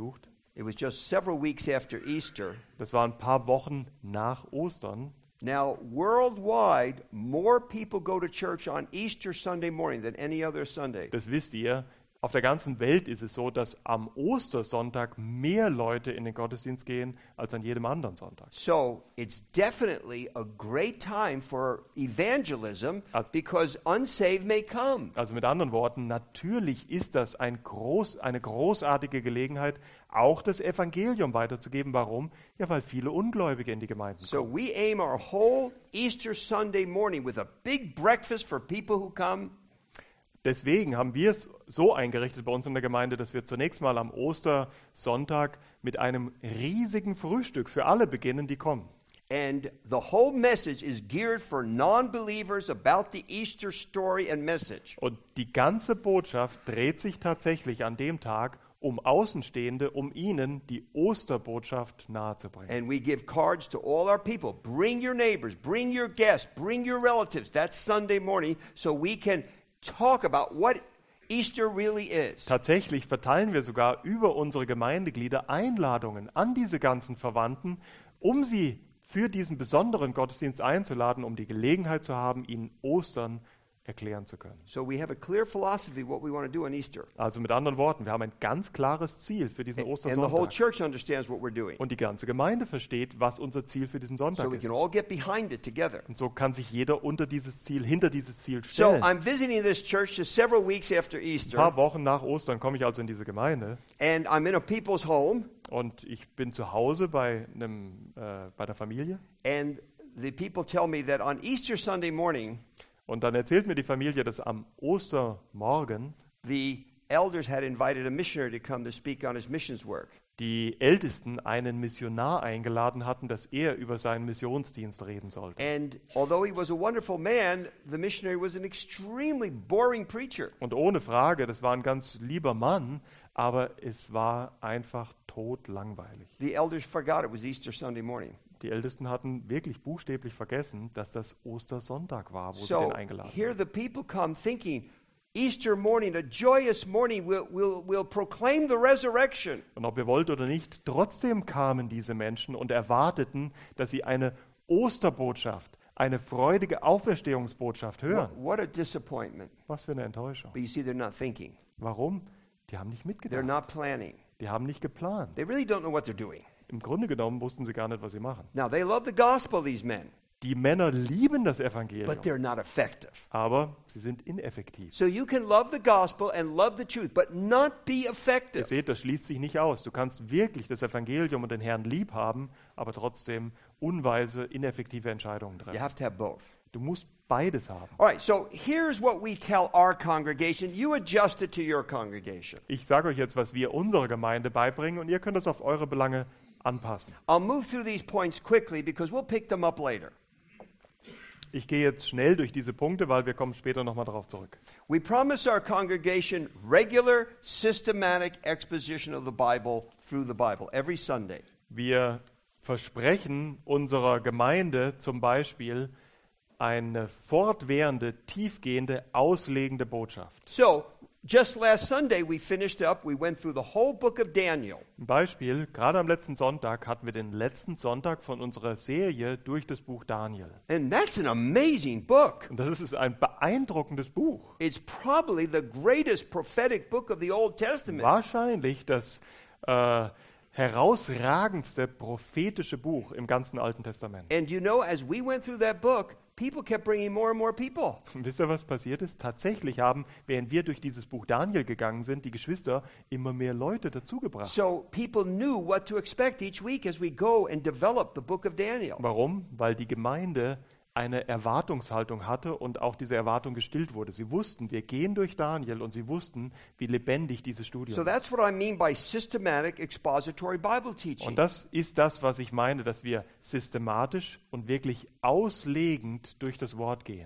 It was just several weeks after Easter. Das war ein paar Wochen nach Ostern. Now, worldwide, more people go to church on Easter Sunday morning than any other Sunday. Das wisst ihr. Auf der ganzen Welt ist es so, dass am Ostersonntag mehr Leute in den Gottesdienst gehen als an jedem anderen Sonntag. So it's definitely a great time for evangelism because unsaved may come. Also mit anderen Worten, natürlich ist das ein groß, eine großartige Gelegenheit, auch das Evangelium weiterzugeben. Warum? Ja, weil viele Ungläubige in die Gemeinden So kommen. we aim our whole Easter Sunday morning with a big breakfast for people who come. Deswegen haben wir es so eingerichtet bei uns in der Gemeinde, dass wir zunächst mal am Ostersonntag mit einem riesigen Frühstück für alle beginnen, die kommen. And the whole message is geared for non-believers about the Easter story and message. Und die ganze Botschaft dreht sich tatsächlich an dem Tag um Außenstehende, um ihnen die Osterbotschaft nahezubringen. And we give cards to all our people. Bring your neighbors, bring your guests, bring your relatives. That's Sunday morning so we can talk about what Easter really is. Tatsächlich verteilen wir sogar über unsere Gemeindeglieder Einladungen an diese ganzen Verwandten, um sie für diesen besonderen Gottesdienst einzuladen, um die Gelegenheit zu haben, ihnen Ostern erklären zu können. So we have a clear philosophy what we want to do on Easter. Also mit anderen Worten, wir haben ein ganz klares Ziel für diesen And the whole Ostersonntag. church understands what we're doing. Und die ganze Gemeinde versteht, was unser Ziel für diesen So Sonntag we ist. can all get behind it together. Und so kann sich jeder unter dieses Ziel, hinter dieses Ziel So stellen. I'm visiting this church just several weeks after Ein Easter, paar Wochen nach Ostern komme ich also in diese Gemeinde and I'm in a people's home, und ich bin zu Hause bei, einem, äh, bei der Familie. and the people tell me that on Easter Sunday morning, Und dann erzählt mir die Familie, dass am Ostermorgen the elders had invited a missionary to come to speak on his missions work. die Ältesten einen Missionar eingeladen hatten, dass er über seinen Missionsdienst reden sollte. And although he was a wonderful man, the missionary was an extremely boring preacher. Und ohne Frage, das war ein ganz lieber Mann, aber es war einfach totlangweilig. The elders forgot it was Easter Sunday morning. Die Ältesten hatten wirklich buchstäblich vergessen, dass das Ostersonntag war, wo sie So den eingeladen here haben. the people come thinking, Easter morning, a joyous morning, will will will proclaim the resurrection. Und ob ihr wollt oder nicht, trotzdem kamen diese Menschen und erwarteten, dass sie eine Osterbotschaft, eine freudige Auferstehungsbotschaft hören. What, what a disappointment. Was für eine Enttäuschung. But you see, they're not thinking. Warum? Die haben nicht They're mitgedacht. not planning. Die haben nicht geplant. They really don't know what they're doing. Im Grunde genommen wussten sie gar nicht, was sie machen. Now, they love the gospel, these men, Die Männer lieben das Evangelium, but they're not effective. aber sie sind ineffektiv. So you can love the gospel and love the truth, but not be Ihr effective. seht, das schließt sich nicht aus. Du kannst wirklich das Evangelium und den Herrn lieb haben, aber trotzdem unweise, ineffektive Entscheidungen You treffen. have to have both. Du musst beides haben. All right, so here's what we tell our congregation. You adjust it to your congregation. Ich sage euch jetzt, was wir unserer Gemeinde beibringen, und ihr könnt das auf eure Belange anpassen. I'll move through these points quickly because we'll pick them up later. Ich gehe jetzt schnell durch diese Punkte, weil wir kommen später nochmal darauf zurück. We promise our congregation regular, systematic exposition of the Bible through the Bible every Sunday. Wir versprechen unserer Gemeinde zum Beispiel eine fortwährende, tiefgehende, auslegende Botschaft. So, just last Sunday we finished up, we went through the whole book of Daniel. Ein Beispiel, gerade am letzten Sonntag hatten wir den letzten Sonntag von unserer Serie durch das Buch Daniel. And that's an amazing book. Und das ist ein beeindruckendes Buch. It's probably the greatest prophetic book of the Old Testament. Wahrscheinlich das äh, herausragendste prophetische Buch im ganzen Alten Testament. And you know, as we went through that book, people kept bringing more and more people. Und wisst ihr, was passiert ist? Tatsächlich haben, während wir durch dieses Buch Daniel gegangen sind, die Geschwister immer mehr Leute dazugebracht. So people knew what to expect each week as we go and develop the book of Daniel. Warum? Weil die Gemeinde eine Erwartungshaltung hatte und auch diese Erwartung gestillt wurde. Sie wussten, wir gehen durch Daniel, und sie wussten, wie lebendig dieses Studium So ist. that's what I mean by systematic expository Bible teaching. Und das ist das, was ich meine, dass wir systematisch und wirklich auslegend durch das Wort gehen.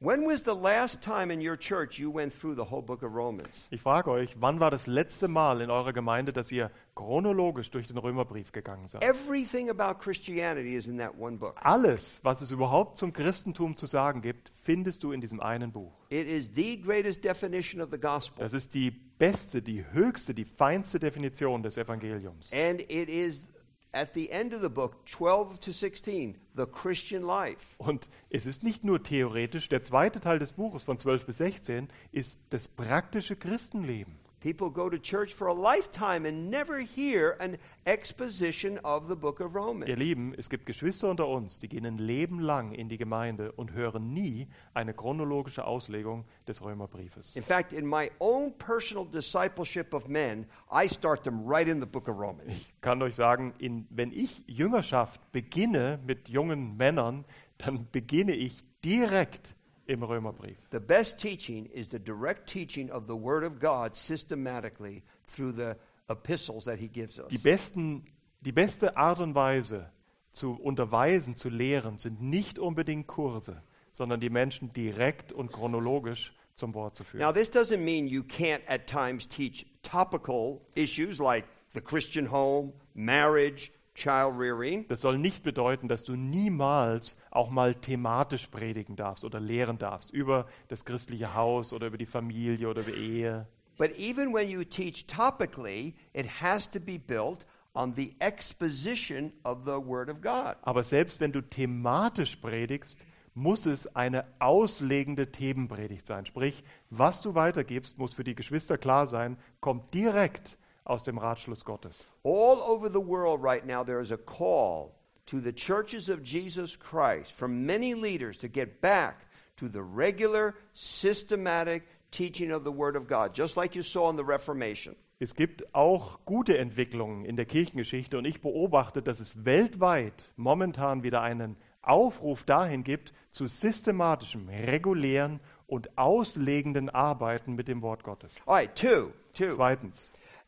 When was the last time in your church you went through the whole book of Romans? Ich frage euch, wann war das letzte Mal in eurer Gemeinde, dass ihr chronologisch durch den Römerbrief gegangen seid? Everything about Christianity is in that one book. Alles, was es überhaupt zum Christentum zu sagen gibt, findest du in diesem einen Buch. It is the greatest definition of the gospel. Das ist die beste, die höchste, die feinste Definition des Evangeliums. And it is, at the end of the book, twelve to sixteen, the Christian life. Und es ist nicht nur theoretisch, der zweite Teil des Buches von zwölf bis sechzehn ist das praktische Christenleben. People go to church for a lifetime and never hear an exposition of the book of Romans. Ihr Lieben, es gibt Geschwister unter uns, die gehen ein Leben lang in die Gemeinde und hören nie eine chronologische Auslegung des Römerbriefes. In fact, in my own personal discipleship of men, I start them right in the book of Romans. Ich kann euch sagen, in, wenn ich Jüngerschaft beginne mit jungen Männern, dann beginne ich direkt im Römerbrief. The best teaching is the direct teaching of the Word of God systematically through the epistles that He gives us. Die, besten, die beste Art und Weise zu unterweisen, zu lehren, sind nicht unbedingt Kurse, sondern die Menschen direkt und chronologisch zum Wort zu führen. Now, this doesn't mean you can't at times teach topical issues like the Christian home, marriage, child rearing. Das soll nicht bedeuten, dass du niemals auch mal thematisch predigen darfst oder lehren darfst über das christliche Haus oder über die Familie oder über Ehe. But even when you teach topically, it has to be built on the exposition of the Word of God. Aber selbst wenn du thematisch predigst, muss es eine auslegende Themenpredigt sein. Sprich, was du weitergibst, muss für die Geschwister klar sein, kommt direkt aus dem Ratschluss Gottes. All over the world right now, there is a call to the churches of Jesus Christ from many leaders to get back to the regular, systematic teaching of the Word of God, just like you saw in the Reformation. Es gibt auch gute Entwicklungen in der Kirchengeschichte und ich beobachte, dass es weltweit momentan wieder einen Aufruf dahin gibt zu systematischem, regulären und auslegenden Arbeiten mit dem Wort Gottes. All right, two, two. Zweitens,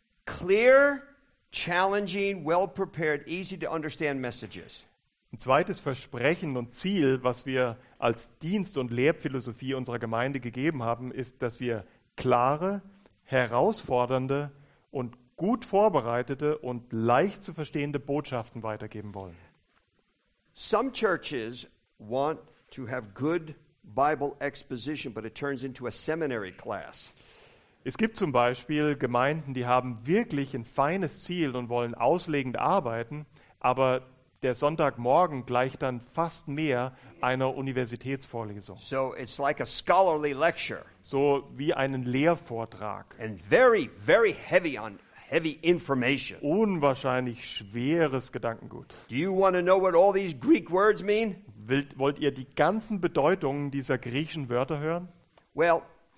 Clear, challenging, well-prepared, easy-to-understand messages. ein zweites Versprechen und Ziel, was wir als Dienst- und Lehrphilosophie unserer Gemeinde gegeben haben, ist, dass wir klare, herausfordernde und gut vorbereitete und leicht zu verstehende Botschaften weitergeben wollen. Some churches want to have good Bible exposition, but it turns into a seminary class. Es gibt zum Beispiel Gemeinden, die haben wirklich ein feines Ziel und wollen auslegend arbeiten, aber der Sonntagmorgen gleicht dann fast mehr einer Universitätsvorlesung. So it's like a scholarly lecture So wie einen Lehrvortrag. and very, very heavy on heavy information. Unwahrscheinlich schweres Gedankengut. Do you want to know what all these Greek words mean? Wollt, wollt ihr die ganzen Bedeutungen dieser griechischen Wörter hören? Well,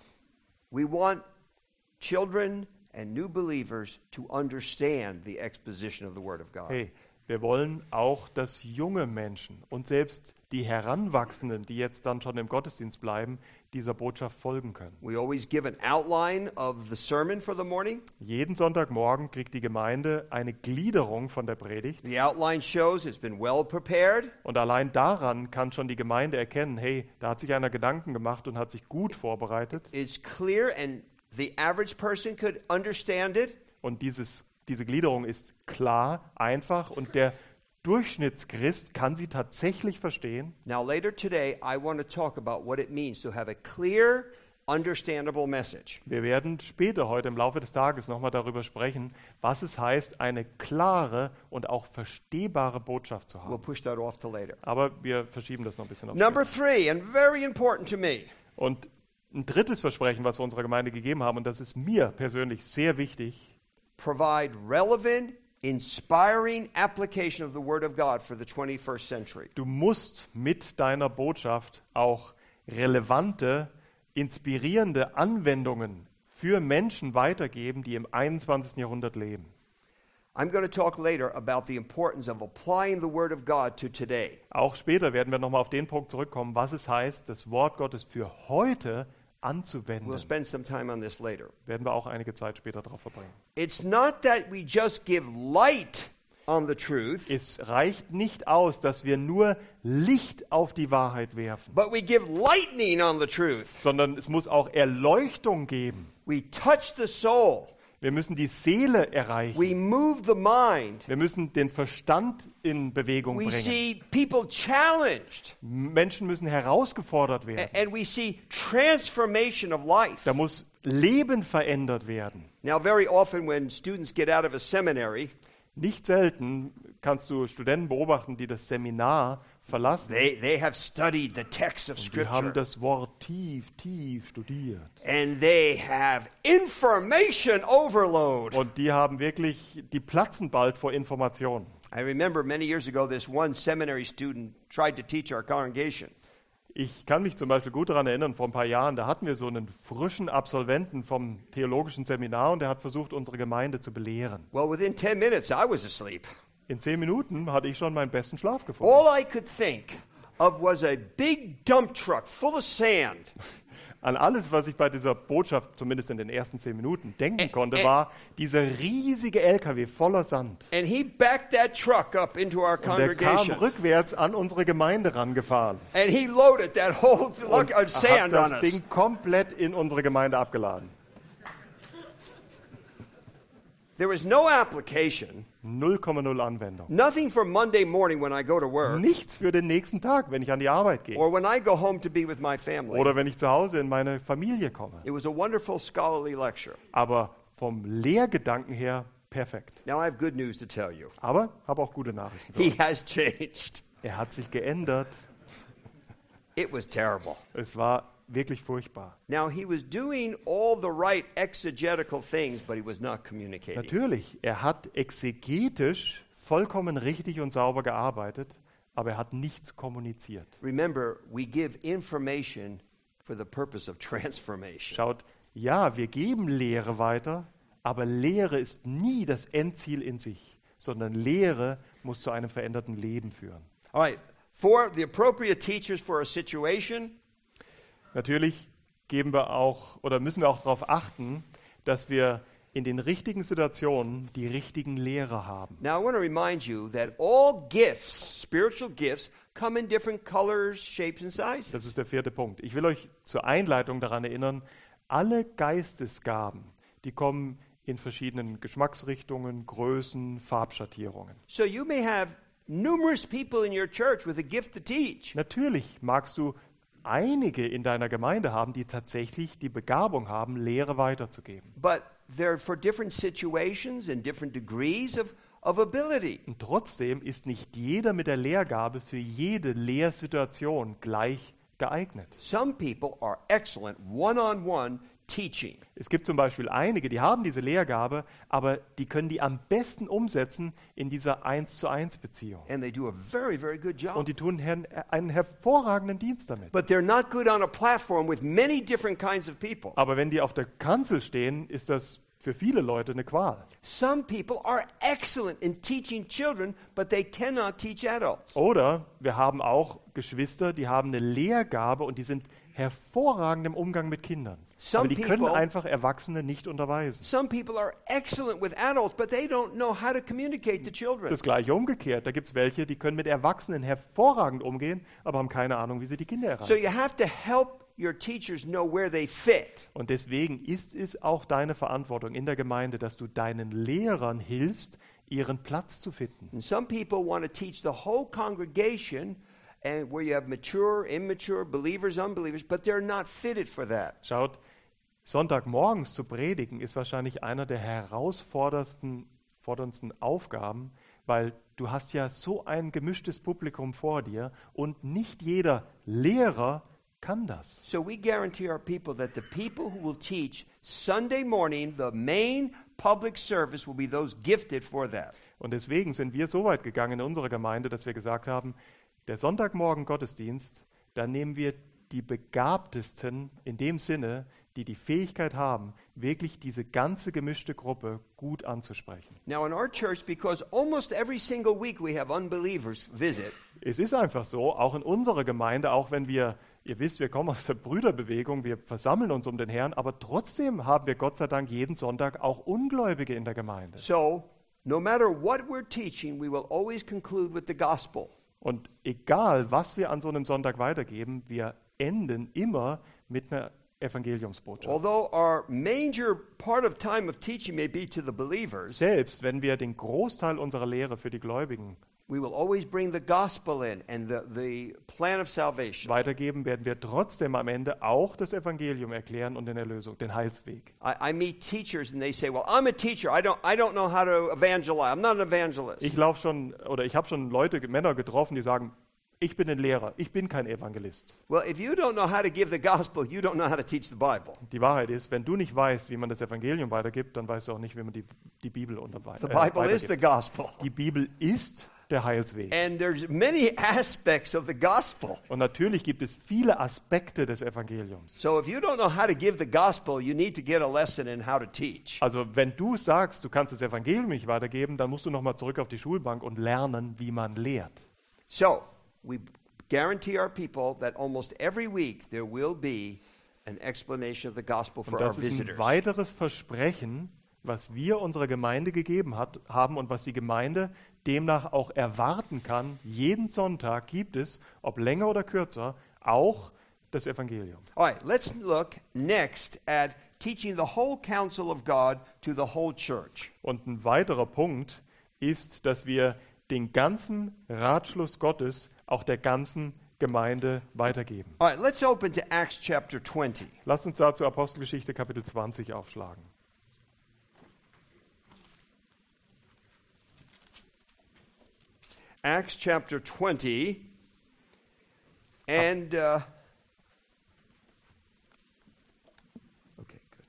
we want children and new believers to understand the exposition of the Word of God. Hey, wir wollen auch, dass junge Menschen und selbst die Heranwachsenden, die jetzt dann schon im Gottesdienst bleiben, dieser Botschaft folgen können. We always give an outline of the sermon for the morning. Jeden Sonntagmorgen kriegt die Gemeinde eine Gliederung von der Predigt. The outline shows it's been well prepared. Und allein daran kann schon die Gemeinde erkennen, hey, da hat sich einer Gedanken gemacht und hat sich gut vorbereitet. It's clear and the average person could understand it. Und dieses, diese Gliederung ist klar, einfach und der Durchschnittschrist kann sie tatsächlich verstehen. Now later today, I want to talk about what it means to have a clear, understandable message. Wir werden später heute im Laufe des Tages nochmal darüber sprechen, was es heißt, eine klare und auch verstehbare Botschaft zu We'll haben. push that off to later. Aber wir verschieben das noch ein bisschen auf Number später. three, and very important to me, Und ein drittes Versprechen, was wir unserer Gemeinde gegeben haben, und das ist mir persönlich sehr wichtig, provide relevant, inspiring application of the Word of God for the twenty-first century. du musst mit deiner Botschaft auch relevante, inspirierende Anwendungen für Menschen weitergeben, die im einundzwanzigsten Jahrhundert leben. I'm going to talk later about the importance of applying the Word of God to today. Auch später werden wir nochmal auf den Punkt zurückkommen, was es heißt, das Wort Gottes für heute anzuwenden. We'll spend some time on this later. Werden wir auch einige Zeit später darauf verbringen. It's not that we just give light on the truth, Es reicht nicht aus, dass wir nur Licht auf die Wahrheit werfen, but we give lightning on the truth. sondern es muss auch Erleuchtung geben. We touch the soul. Wir müssen die Seele erreichen. We move the mind. Wir müssen den Verstand in Bewegung We bringen. see people challenged. Menschen müssen herausgefordert werden. A- And we see transformation of life. Da muss Leben verändert werden. Now, very often when students get out of a seminary, Nicht selten kannst du Studenten beobachten, die das Seminar verlassen. they, they have studied the text of Die haben Scripture. das Wort tief, tief studiert. And they have information overload. Und die haben wirklich, die platzen bald vor Informationen. I remember many years ago, this one seminary student tried to teach our congregation. Ich kann mich zum Beispiel gut daran erinnern, vor ein paar Jahren, da hatten wir so einen frischen Absolventen vom theologischen Seminar und der hat versucht, unsere Gemeinde zu belehren. Well, within ten minutes, I was asleep. In zehn Minuten hatte ich schon meinen besten Schlaf gefunden. All I could think of was a big dump truck full of sand. An alles, was ich bei dieser Botschaft, zumindest in den ersten zehn Minuten, denken Ä- konnte, ä- war dieser riesige L K W voller Sand. And he backed that truck up into our Und der kam congregation. rückwärts an unsere Gemeinde rangefahren. And he loaded that whole Und lug of hat sand on das us. Ding komplett in unsere Gemeinde abgeladen. There was no application, null Komma null Anwendung. nothing for Monday morning when I go to work Nichts für den nächsten Tag, wenn ich an die Arbeit gehe. or when I go home to be with my family. Oder wenn ich zu Hause in meine Familie komme. It was a wonderful scholarly lecture. Aber vom Lehrgedanken her perfekt. Now I have good news to tell you. Aber habe auch gute Nachrichten für He euch. has changed. Er hat sich geändert. It was terrible. Es war wirklich furchtbar. Now he was doing all the right exegetical things, but he was not communicating. Natürlich, er hat exegetisch vollkommen richtig und sauber gearbeitet, aber er hat nichts kommuniziert. Remember, we give information for the purpose of transformation. Schaut, ja, wir geben Lehre weiter, aber Lehre ist nie das Endziel in sich, sondern Lehre muss zu einem veränderten Leben führen. All right, for the appropriate teachers for a situation, Natürlich geben wir auch oder müssen wir auch darauf achten, dass wir in den richtigen Situationen die richtigen Lehrer haben. now I want to remind you that all gifts, spiritual gifts, come in different colors, shapes, and sizes. Das ist der vierte Punkt. Ich will euch zur Einleitung daran erinnern, alle Geistesgaben, die kommen in verschiedenen Geschmacksrichtungen, Größen, Farbschattierungen. So you may have numerous people in your church with a gift to teach. Natürlich magst du einige in deiner Gemeinde haben, die tatsächlich die Begabung haben, Lehre weiterzugeben. But they're for different situations and different degrees of, of ability. Und trotzdem ist nicht jeder mit der Lehrgabe für jede Lehrsituation gleich geeignet. Some people are excellent one-on-one teaching. Es gibt zum Beispiel einige, die haben diese Lehrgabe, aber die können die am besten umsetzen in dieser eins zu eins Beziehung. And they do a very, very good job. Und die tun her- einen hervorragenden Dienst damit. But they're not good on a platform with many different kinds of people. Aber wenn die auf der Kanzel stehen, ist das für viele Leute eine Qual. Some people are excellent in teaching children, but they cannot teach adults. Oder wir haben auch Geschwister, die haben eine Lehrgabe und die sind hervorragend im Umgang mit Kindern. Some Aber die können people- einfach Erwachsene nicht unterweisen. Some people are excellent with adults, but they don't know how to communicate to children. Das gleiche umgekehrt. Da gibt es welche, die können mit Erwachsenen hervorragend umgehen, aber haben keine Ahnung, wie sie die Kinder So erreichen. you have to help your teachers know where they fit. Und deswegen ist es auch deine Verantwortung in der Gemeinde, dass du deinen Lehrern hilfst, ihren Platz zu finden. And some people want to teach the whole congregation, and where you have mature, immature, believers, unbelievers, but they're not fitted for that. Schaut, Sonntagmorgens zu predigen ist wahrscheinlich einer der herausforderndsten forderndsten Aufgaben, weil du hast ja so ein gemischtes Publikum vor dir und nicht jeder Lehrer kann das. So we guarantee our people that the people who will teach Sunday morning, the main public service, will be those gifted for that. Und deswegen sind wir so weit gegangen in unserer Gemeinde, dass wir gesagt haben, der Sonntagmorgen Gottesdienst, da nehmen wir die Begabtesten in dem Sinne, die die Fähigkeit haben, wirklich diese ganze gemischte Gruppe gut anzusprechen. Now in our church, because almost every single week we have unbelievers visit, Es ist einfach so, auch in unserer Gemeinde, auch wenn wir, ihr wisst, wir kommen aus der Brüderbewegung, wir versammeln uns um den Herrn, aber trotzdem haben wir Gott sei Dank jeden Sonntag auch Ungläubige in der Gemeinde. so No matter what we're teaching, we will always conclude with the gospel. Und egal, was wir an so einem Sonntag weitergeben, wir enden immer mit einer Evangeliumsbotschaft. Although our major part of time of teaching may be to the believers, Selbst wenn wir den Großteil unserer Lehre für die Gläubigen we will always bring the gospel in and the, the plan of salvation. weitergeben, werden wir trotzdem am Ende auch das Evangelium erklären und den Erlösung, den Heilsweg. I, I meet teachers and they say, "Well, I'm a teacher. I don't, I don't know how to evangelize. I'm not an evangelist." Ich laufe schon oder ich habe schon Leute, Männer getroffen, die sagen, ich bin ein Lehrer, ich bin kein Evangelist. Well, if you don't know how to give the gospel, you don't know how to teach the Bible. Die Wahrheit ist, wenn du nicht weißt, wie man das Evangelium weitergibt, dann weißt du auch nicht, wie man die, die Bibel unter, äh, The Bible is the weitergibt. gospel. Die Bibel ist der Heilsweg. And there's many aspects of the gospel. Und natürlich gibt es viele Aspekte des Evangeliums. So if you don't know how to give the gospel, you need to get a lesson in how to teach. Also wenn du sagst, du kannst das Evangelium nicht weitergeben, dann musst du nochmal zurück auf die Schulbank und lernen, wie man lehrt. So we guarantee our people that almost every week there will be an explanation of the gospel for Und our das ist ein visitors. weiteres Versprechen, was wir unserer Gemeinde gegeben hat, haben und was die Gemeinde demnach auch erwarten kann. Jeden Sonntag gibt es, ob länger oder kürzer, auch das Evangelium. All right, let's look next at teaching the whole counsel of God to the whole church. Und ein weiterer Punkt ist, dass wir den ganzen Ratschluss Gottes auch der ganzen Gemeinde weitergeben. All right, let's open to Acts chapter twenty. Lasst uns dazu Apostelgeschichte Kapitel zwanzig aufschlagen. Acts chapter twenty. And, uh, okay, good.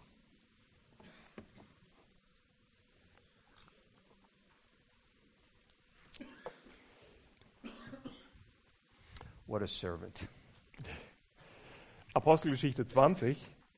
What a servant. Apostelgeschichte zwanzig,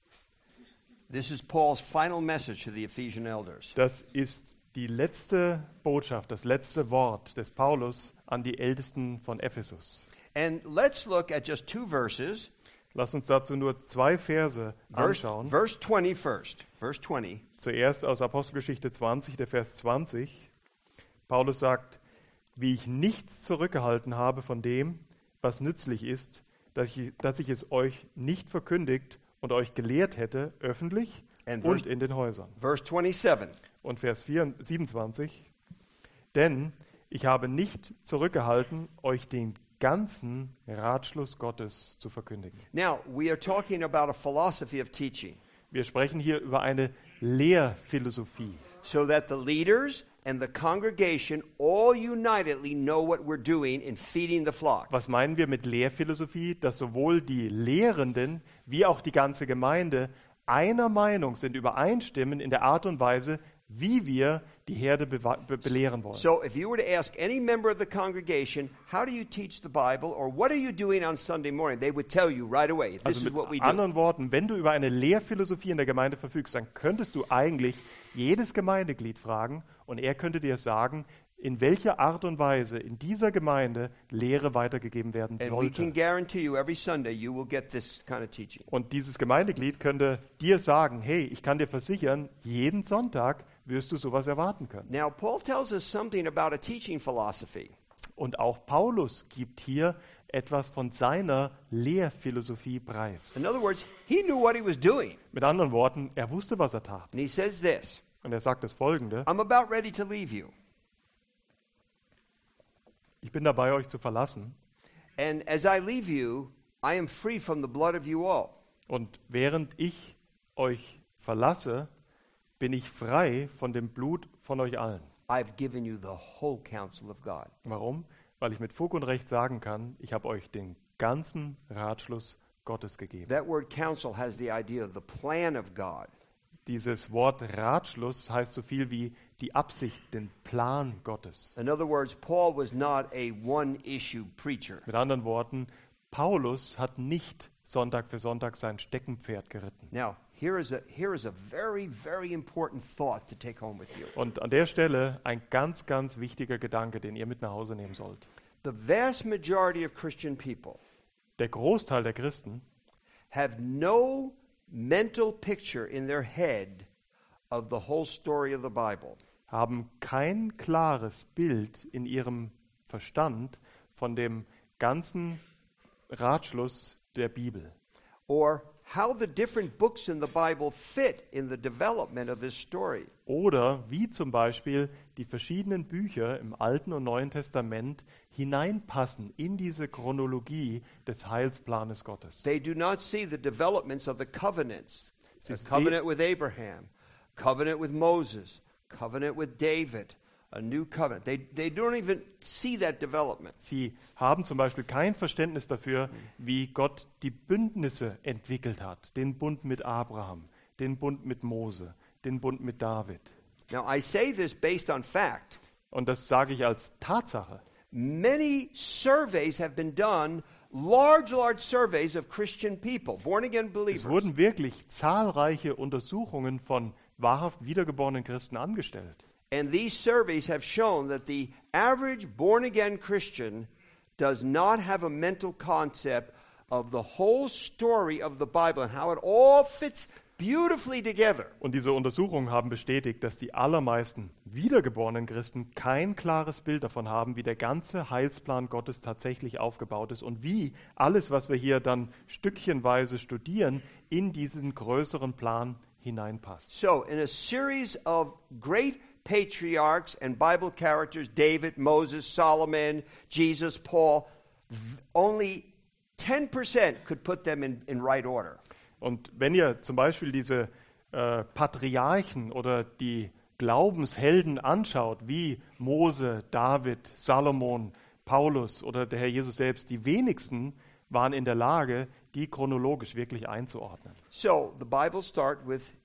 This is Paul's final message to the Ephesian elders. das ist die letzte Botschaft, das letzte Wort des Paulus an die Ältesten von Ephesus. And let's look at just two verses. Lasst uns dazu nur zwei Verse Verse, anschauen. verse twenty first. Verse twenty. Zuerst aus Apostelgeschichte zwanzig, der Vers zwanzig. Paulus sagt, wie ich nichts zurückgehalten habe von dem, was nützlich ist, dass ich, dass ich es euch nicht verkündigt und euch gelehrt hätte, öffentlich And und verse- in den Häusern. Verse twenty-seven. Und Vers vier, siebenundzwanzig. Denn ich habe nicht zurückgehalten, euch den ganzen Ratschluss Gottes zu verkündigen. Now, we are talking about a philosophy of teaching Wir sprechen hier über eine Lehrphilosophie, so that the leaders and the congregation all unitedly know what we're doing in feeding the flock. Was meinen wir mit Lehrphilosophie? Dass sowohl die Lehrenden wie auch die ganze Gemeinde einer Meinung sind, übereinstimmen in der Art und Weise, wie wir die Herde bewa- be belehren wollen. So, if you were to ask any member of the congregation, how do you teach the Bible, or what are you doing on Sunday morning, they would tell you right away, this Also is mit what we do. anderen Worten, wenn du über eine Lehrphilosophie in der Gemeinde verfügst, dann könntest du eigentlich jedes Gemeindeglied fragen und er könnte dir sagen, in welcher Art und Weise in dieser Gemeinde Lehre weitergegeben werden And we can sollte. guarantee you every Sunday you will get this kind of teaching. Und dieses Gemeindeglied könnte dir sagen, hey, ich kann dir versichern, jeden Sonntag wirst du sowas erwarten können. Now, Paul tells us something about a teaching philosophy. Und auch Paulus gibt hier etwas von seiner Lehrphilosophie preis. In other words, he knew what he was doing. Mit anderen Worten, er wusste, was er tat. And he says this, Und er sagt das Folgende, I'm about ready to leave you. ich bin dabei, euch zu verlassen. And as I leave you, I am free from the blood of you all. Und während ich euch verlasse, bin ich frei von dem Blut von euch allen. I've given you the whole counsel of God. Warum? Weil ich mit Fug und Recht sagen kann, ich habe euch den ganzen Ratschluss Gottes gegeben. That word counsel has the idea of the plan of God. Dieses Wort Ratschluss heißt so viel wie die Absicht, den Plan Gottes. In other words, Paul was not a one-issue preacher. Mit anderen Worten, Paulus hat nicht Sonntag für Sonntag sein Steckenpferd geritten. Now, here is a here is a very, very important thought to take home with you. Und an der Stelle ein ganz, ganz wichtiger Gedanke, den ihr mit nach Hause nehmen sollt. The vast majority of Christian people Der Großteil der Christen have no mental picture in their head of the whole story of the Bible. haben kein klares Bild in ihrem Verstand von dem ganzen Ratschluss der Bibel. or how the different books in the Bible fit in the development of this story. Oder wie zum Beispiel die verschiedenen Bücher im Alten und Neuen Testament hineinpassen in diese Chronologie des Heilsplanes Gottes. They do not see the developments of the covenants. Sie The covenant with Abraham, covenant with Moses, covenant with David, a new covenant. They, they don't even see that development. Sie haben zum Beispiel kein Verständnis dafür, wie Gott die Bündnisse entwickelt hat. Den Bund mit Abraham, den Bund mit Mose, den Bund mit David. Now, I say this based on fact. Und das sage ich als Tatsache. Many surveys have been done, large, large surveys of Christian people, born-again Es believers. wurden wirklich zahlreiche Untersuchungen von wahrhaft wiedergeborenen Christen angestellt. And these surveys have shown that the average born-again Christian does not have a mental concept of the whole story of the Bible and how it all fits beautifully together. Und diese Untersuchungen haben bestätigt, dass die allermeisten wiedergeborenen Christen kein klares Bild davon haben, wie der ganze Heilsplan Gottes tatsächlich aufgebaut ist und wie alles, was wir hier dann stückchenweise studieren, in diesen größeren Plan hineinpasst. So, in a series of great patriarchs and Bible characters, David, Moses, Solomon, Jesus, Paul, th- only ten percent could put them in, in right order. Und wenn ihr zum Beispiel diese äh, Patriarchen oder die Glaubenshelden anschaut, wie Mose, David, Salomon, Paulus oder der Herr Jesus selbst, die wenigsten waren in der Lage, die chronologisch wirklich einzuordnen. So, the Bible starts with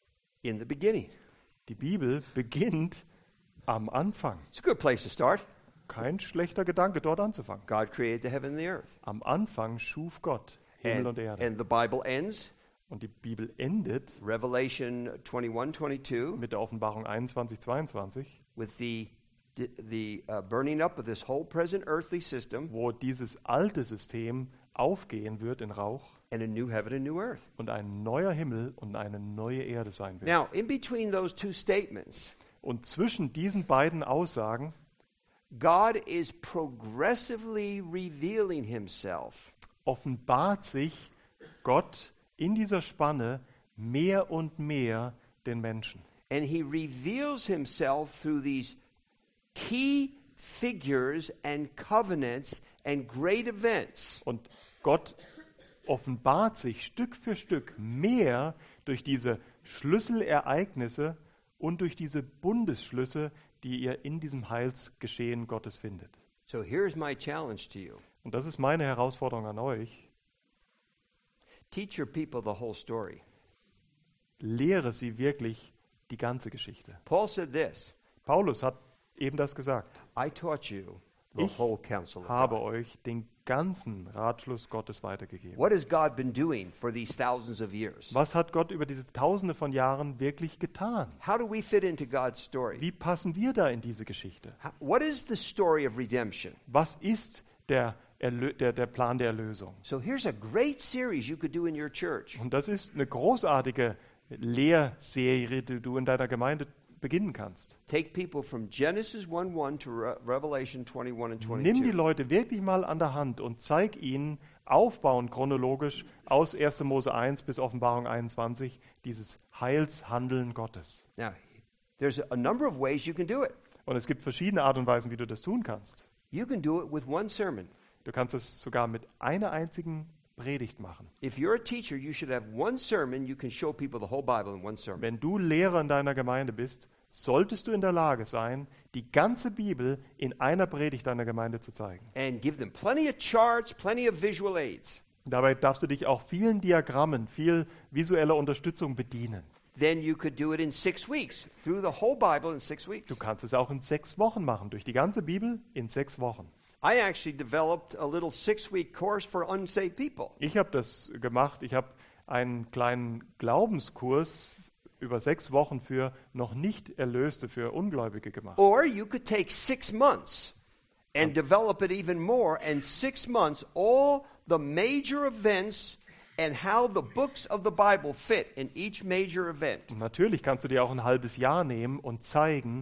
in the beginning. Die Bibel beginnt am Anfang. It's a good place to start. Kein schlechter Gedanke, dort anzufangen. God created the heaven and the earth. Am Anfang schuf Gott Himmel And, und Erde. and the Bible ends, Und die Bibel endet Revelation twenty-one, twenty-two, mit der Offenbarung einundzwanzig, zweiundzwanzig, with the, the, the uh, burning up of this whole present earthly system wo dieses alte System aufgehen wird in Rauch and a new heaven and new earth. und ein neuer Himmel und eine neue Erde sein wird. Now, in between those two statements, Und zwischen diesen beiden Aussagen God is progressively revealing himself. offenbart sich Gott in dieser Spanne mehr und mehr den Menschen. And he reveals himself through these key figures and covenants and great events. Und Gott offenbart sich Stück für Stück mehr durch diese Schlüsselereignisse und durch diese Bundesschlüsse, die ihr in diesem Heilsgeschehen Gottes findet. So here's my challenge to you. Und das ist meine Herausforderung an euch. Teach your people the whole story. Lehre sie wirklich die ganze Geschichte. Paul said this, Paulus hat eben das gesagt. I taught you the Ich whole counsel of habe God. euch den ganzen Ratschluss Gottes weitergegeben. What has God been doing for these thousands of years? Was hat Gott über diese Tausende von Jahren wirklich getan? How do we fit into God's story? Wie passen wir da in diese Geschichte? How- What is the story of redemption? Was ist der, Erlö der, der Plan der Erlösung? So here's a great series you could do in your church. Und das ist eine großartige Lehrserie, die du in deiner Gemeinde beginnen kannst. Take people from Genesis one one to Re- Revelation twenty-one and Nimm die twenty-two. Leute wirklich mal an der Hand und zeig ihnen aufbauend chronologisch aus erster Mose eins bis Offenbarung einundzwanzig dieses Heilshandeln Gottes. Now, there's a number of ways you can do it. Und es gibt verschiedene Art und Weisen, wie du das tun kannst. You can do it with one sermon. Du kannst es sogar mit einer einzigen Predigt machen. If you're a teacher, you should have one sermon you can show people the whole Bible in one sermon. Wenn du Lehrer in deiner Gemeinde bist, solltest du in der Lage sein, die ganze Bibel in einer Predigt deiner Gemeinde zu zeigen. And give them plenty of charts, plenty of visual aids. Dabei darfst du dich auch vielen Diagrammen, viel visueller Unterstützung bedienen. Then you could do it in six weeks, through the whole Bible in six weeks. Du kannst es auch in sechs Wochen machen, durch die ganze Bibel in sechs Wochen. I actually developed a little six-week course for unsaved people. Ich habe das gemacht. Ich habe einen kleinen Glaubenskurs über sechs Wochen für noch nicht Erlöste, für Ungläubige gemacht. Or you could take six months and develop it even more, and six months, all the major events and how the books of the Bible fit in each major event. Und natürlich kannst du dir auch ein halbes Jahr nehmen und zeigen,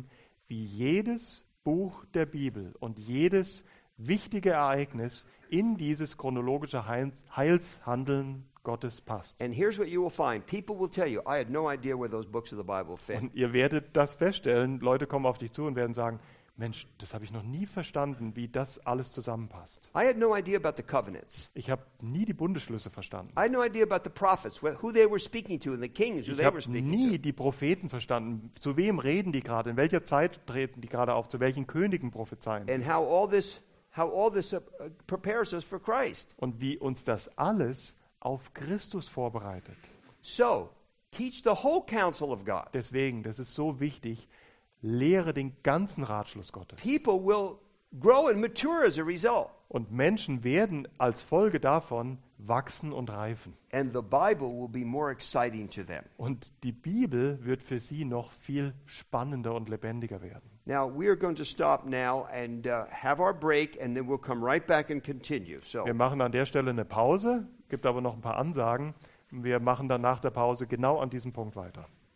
wie jedes Buch der Bibel und jedes wichtige Ereignis in dieses chronologische Heils- Heilshandeln Gottes passt. And here's what you will find. People will tell you, I had no idea where those books of the Bible fit. Und ihr werdet das feststellen, Leute kommen auf dich zu und werden sagen, Mensch, das habe ich noch nie verstanden, wie das alles zusammenpasst. I had no idea about the covenants. Ich habe nie die Bundesschlüsse verstanden. I had no idea about the prophets, wh- who they were speaking to, and the kings who Ich they were habe speaking nie to. die Propheten verstanden. Zu wem reden die gerade? In welcher Zeit treten die gerade auf? Zu welchen Königen prophezeien? And how all this, how all this uh, uh, prepares us for Christ. Und wie uns das alles auf Christus vorbereitet. So, teach the whole counsel of God. Deswegen, das ist so wichtig, lehre den ganzen Ratschluss Gottes. People will grow and mature as a result. Und Menschen werden als Folge davon wachsen und reifen. And the Bible will be more exciting to them. Und die Bibel wird für sie noch viel spannender und lebendiger werden. Now, we are going to stop now and uh, have our break, and then we'll come right back and continue. So, Wir machen an der Stelle eine Pause, gibt aber noch ein paar Ansagen. Wir machen dann nach der Pause genau an diesem Punkt weiter.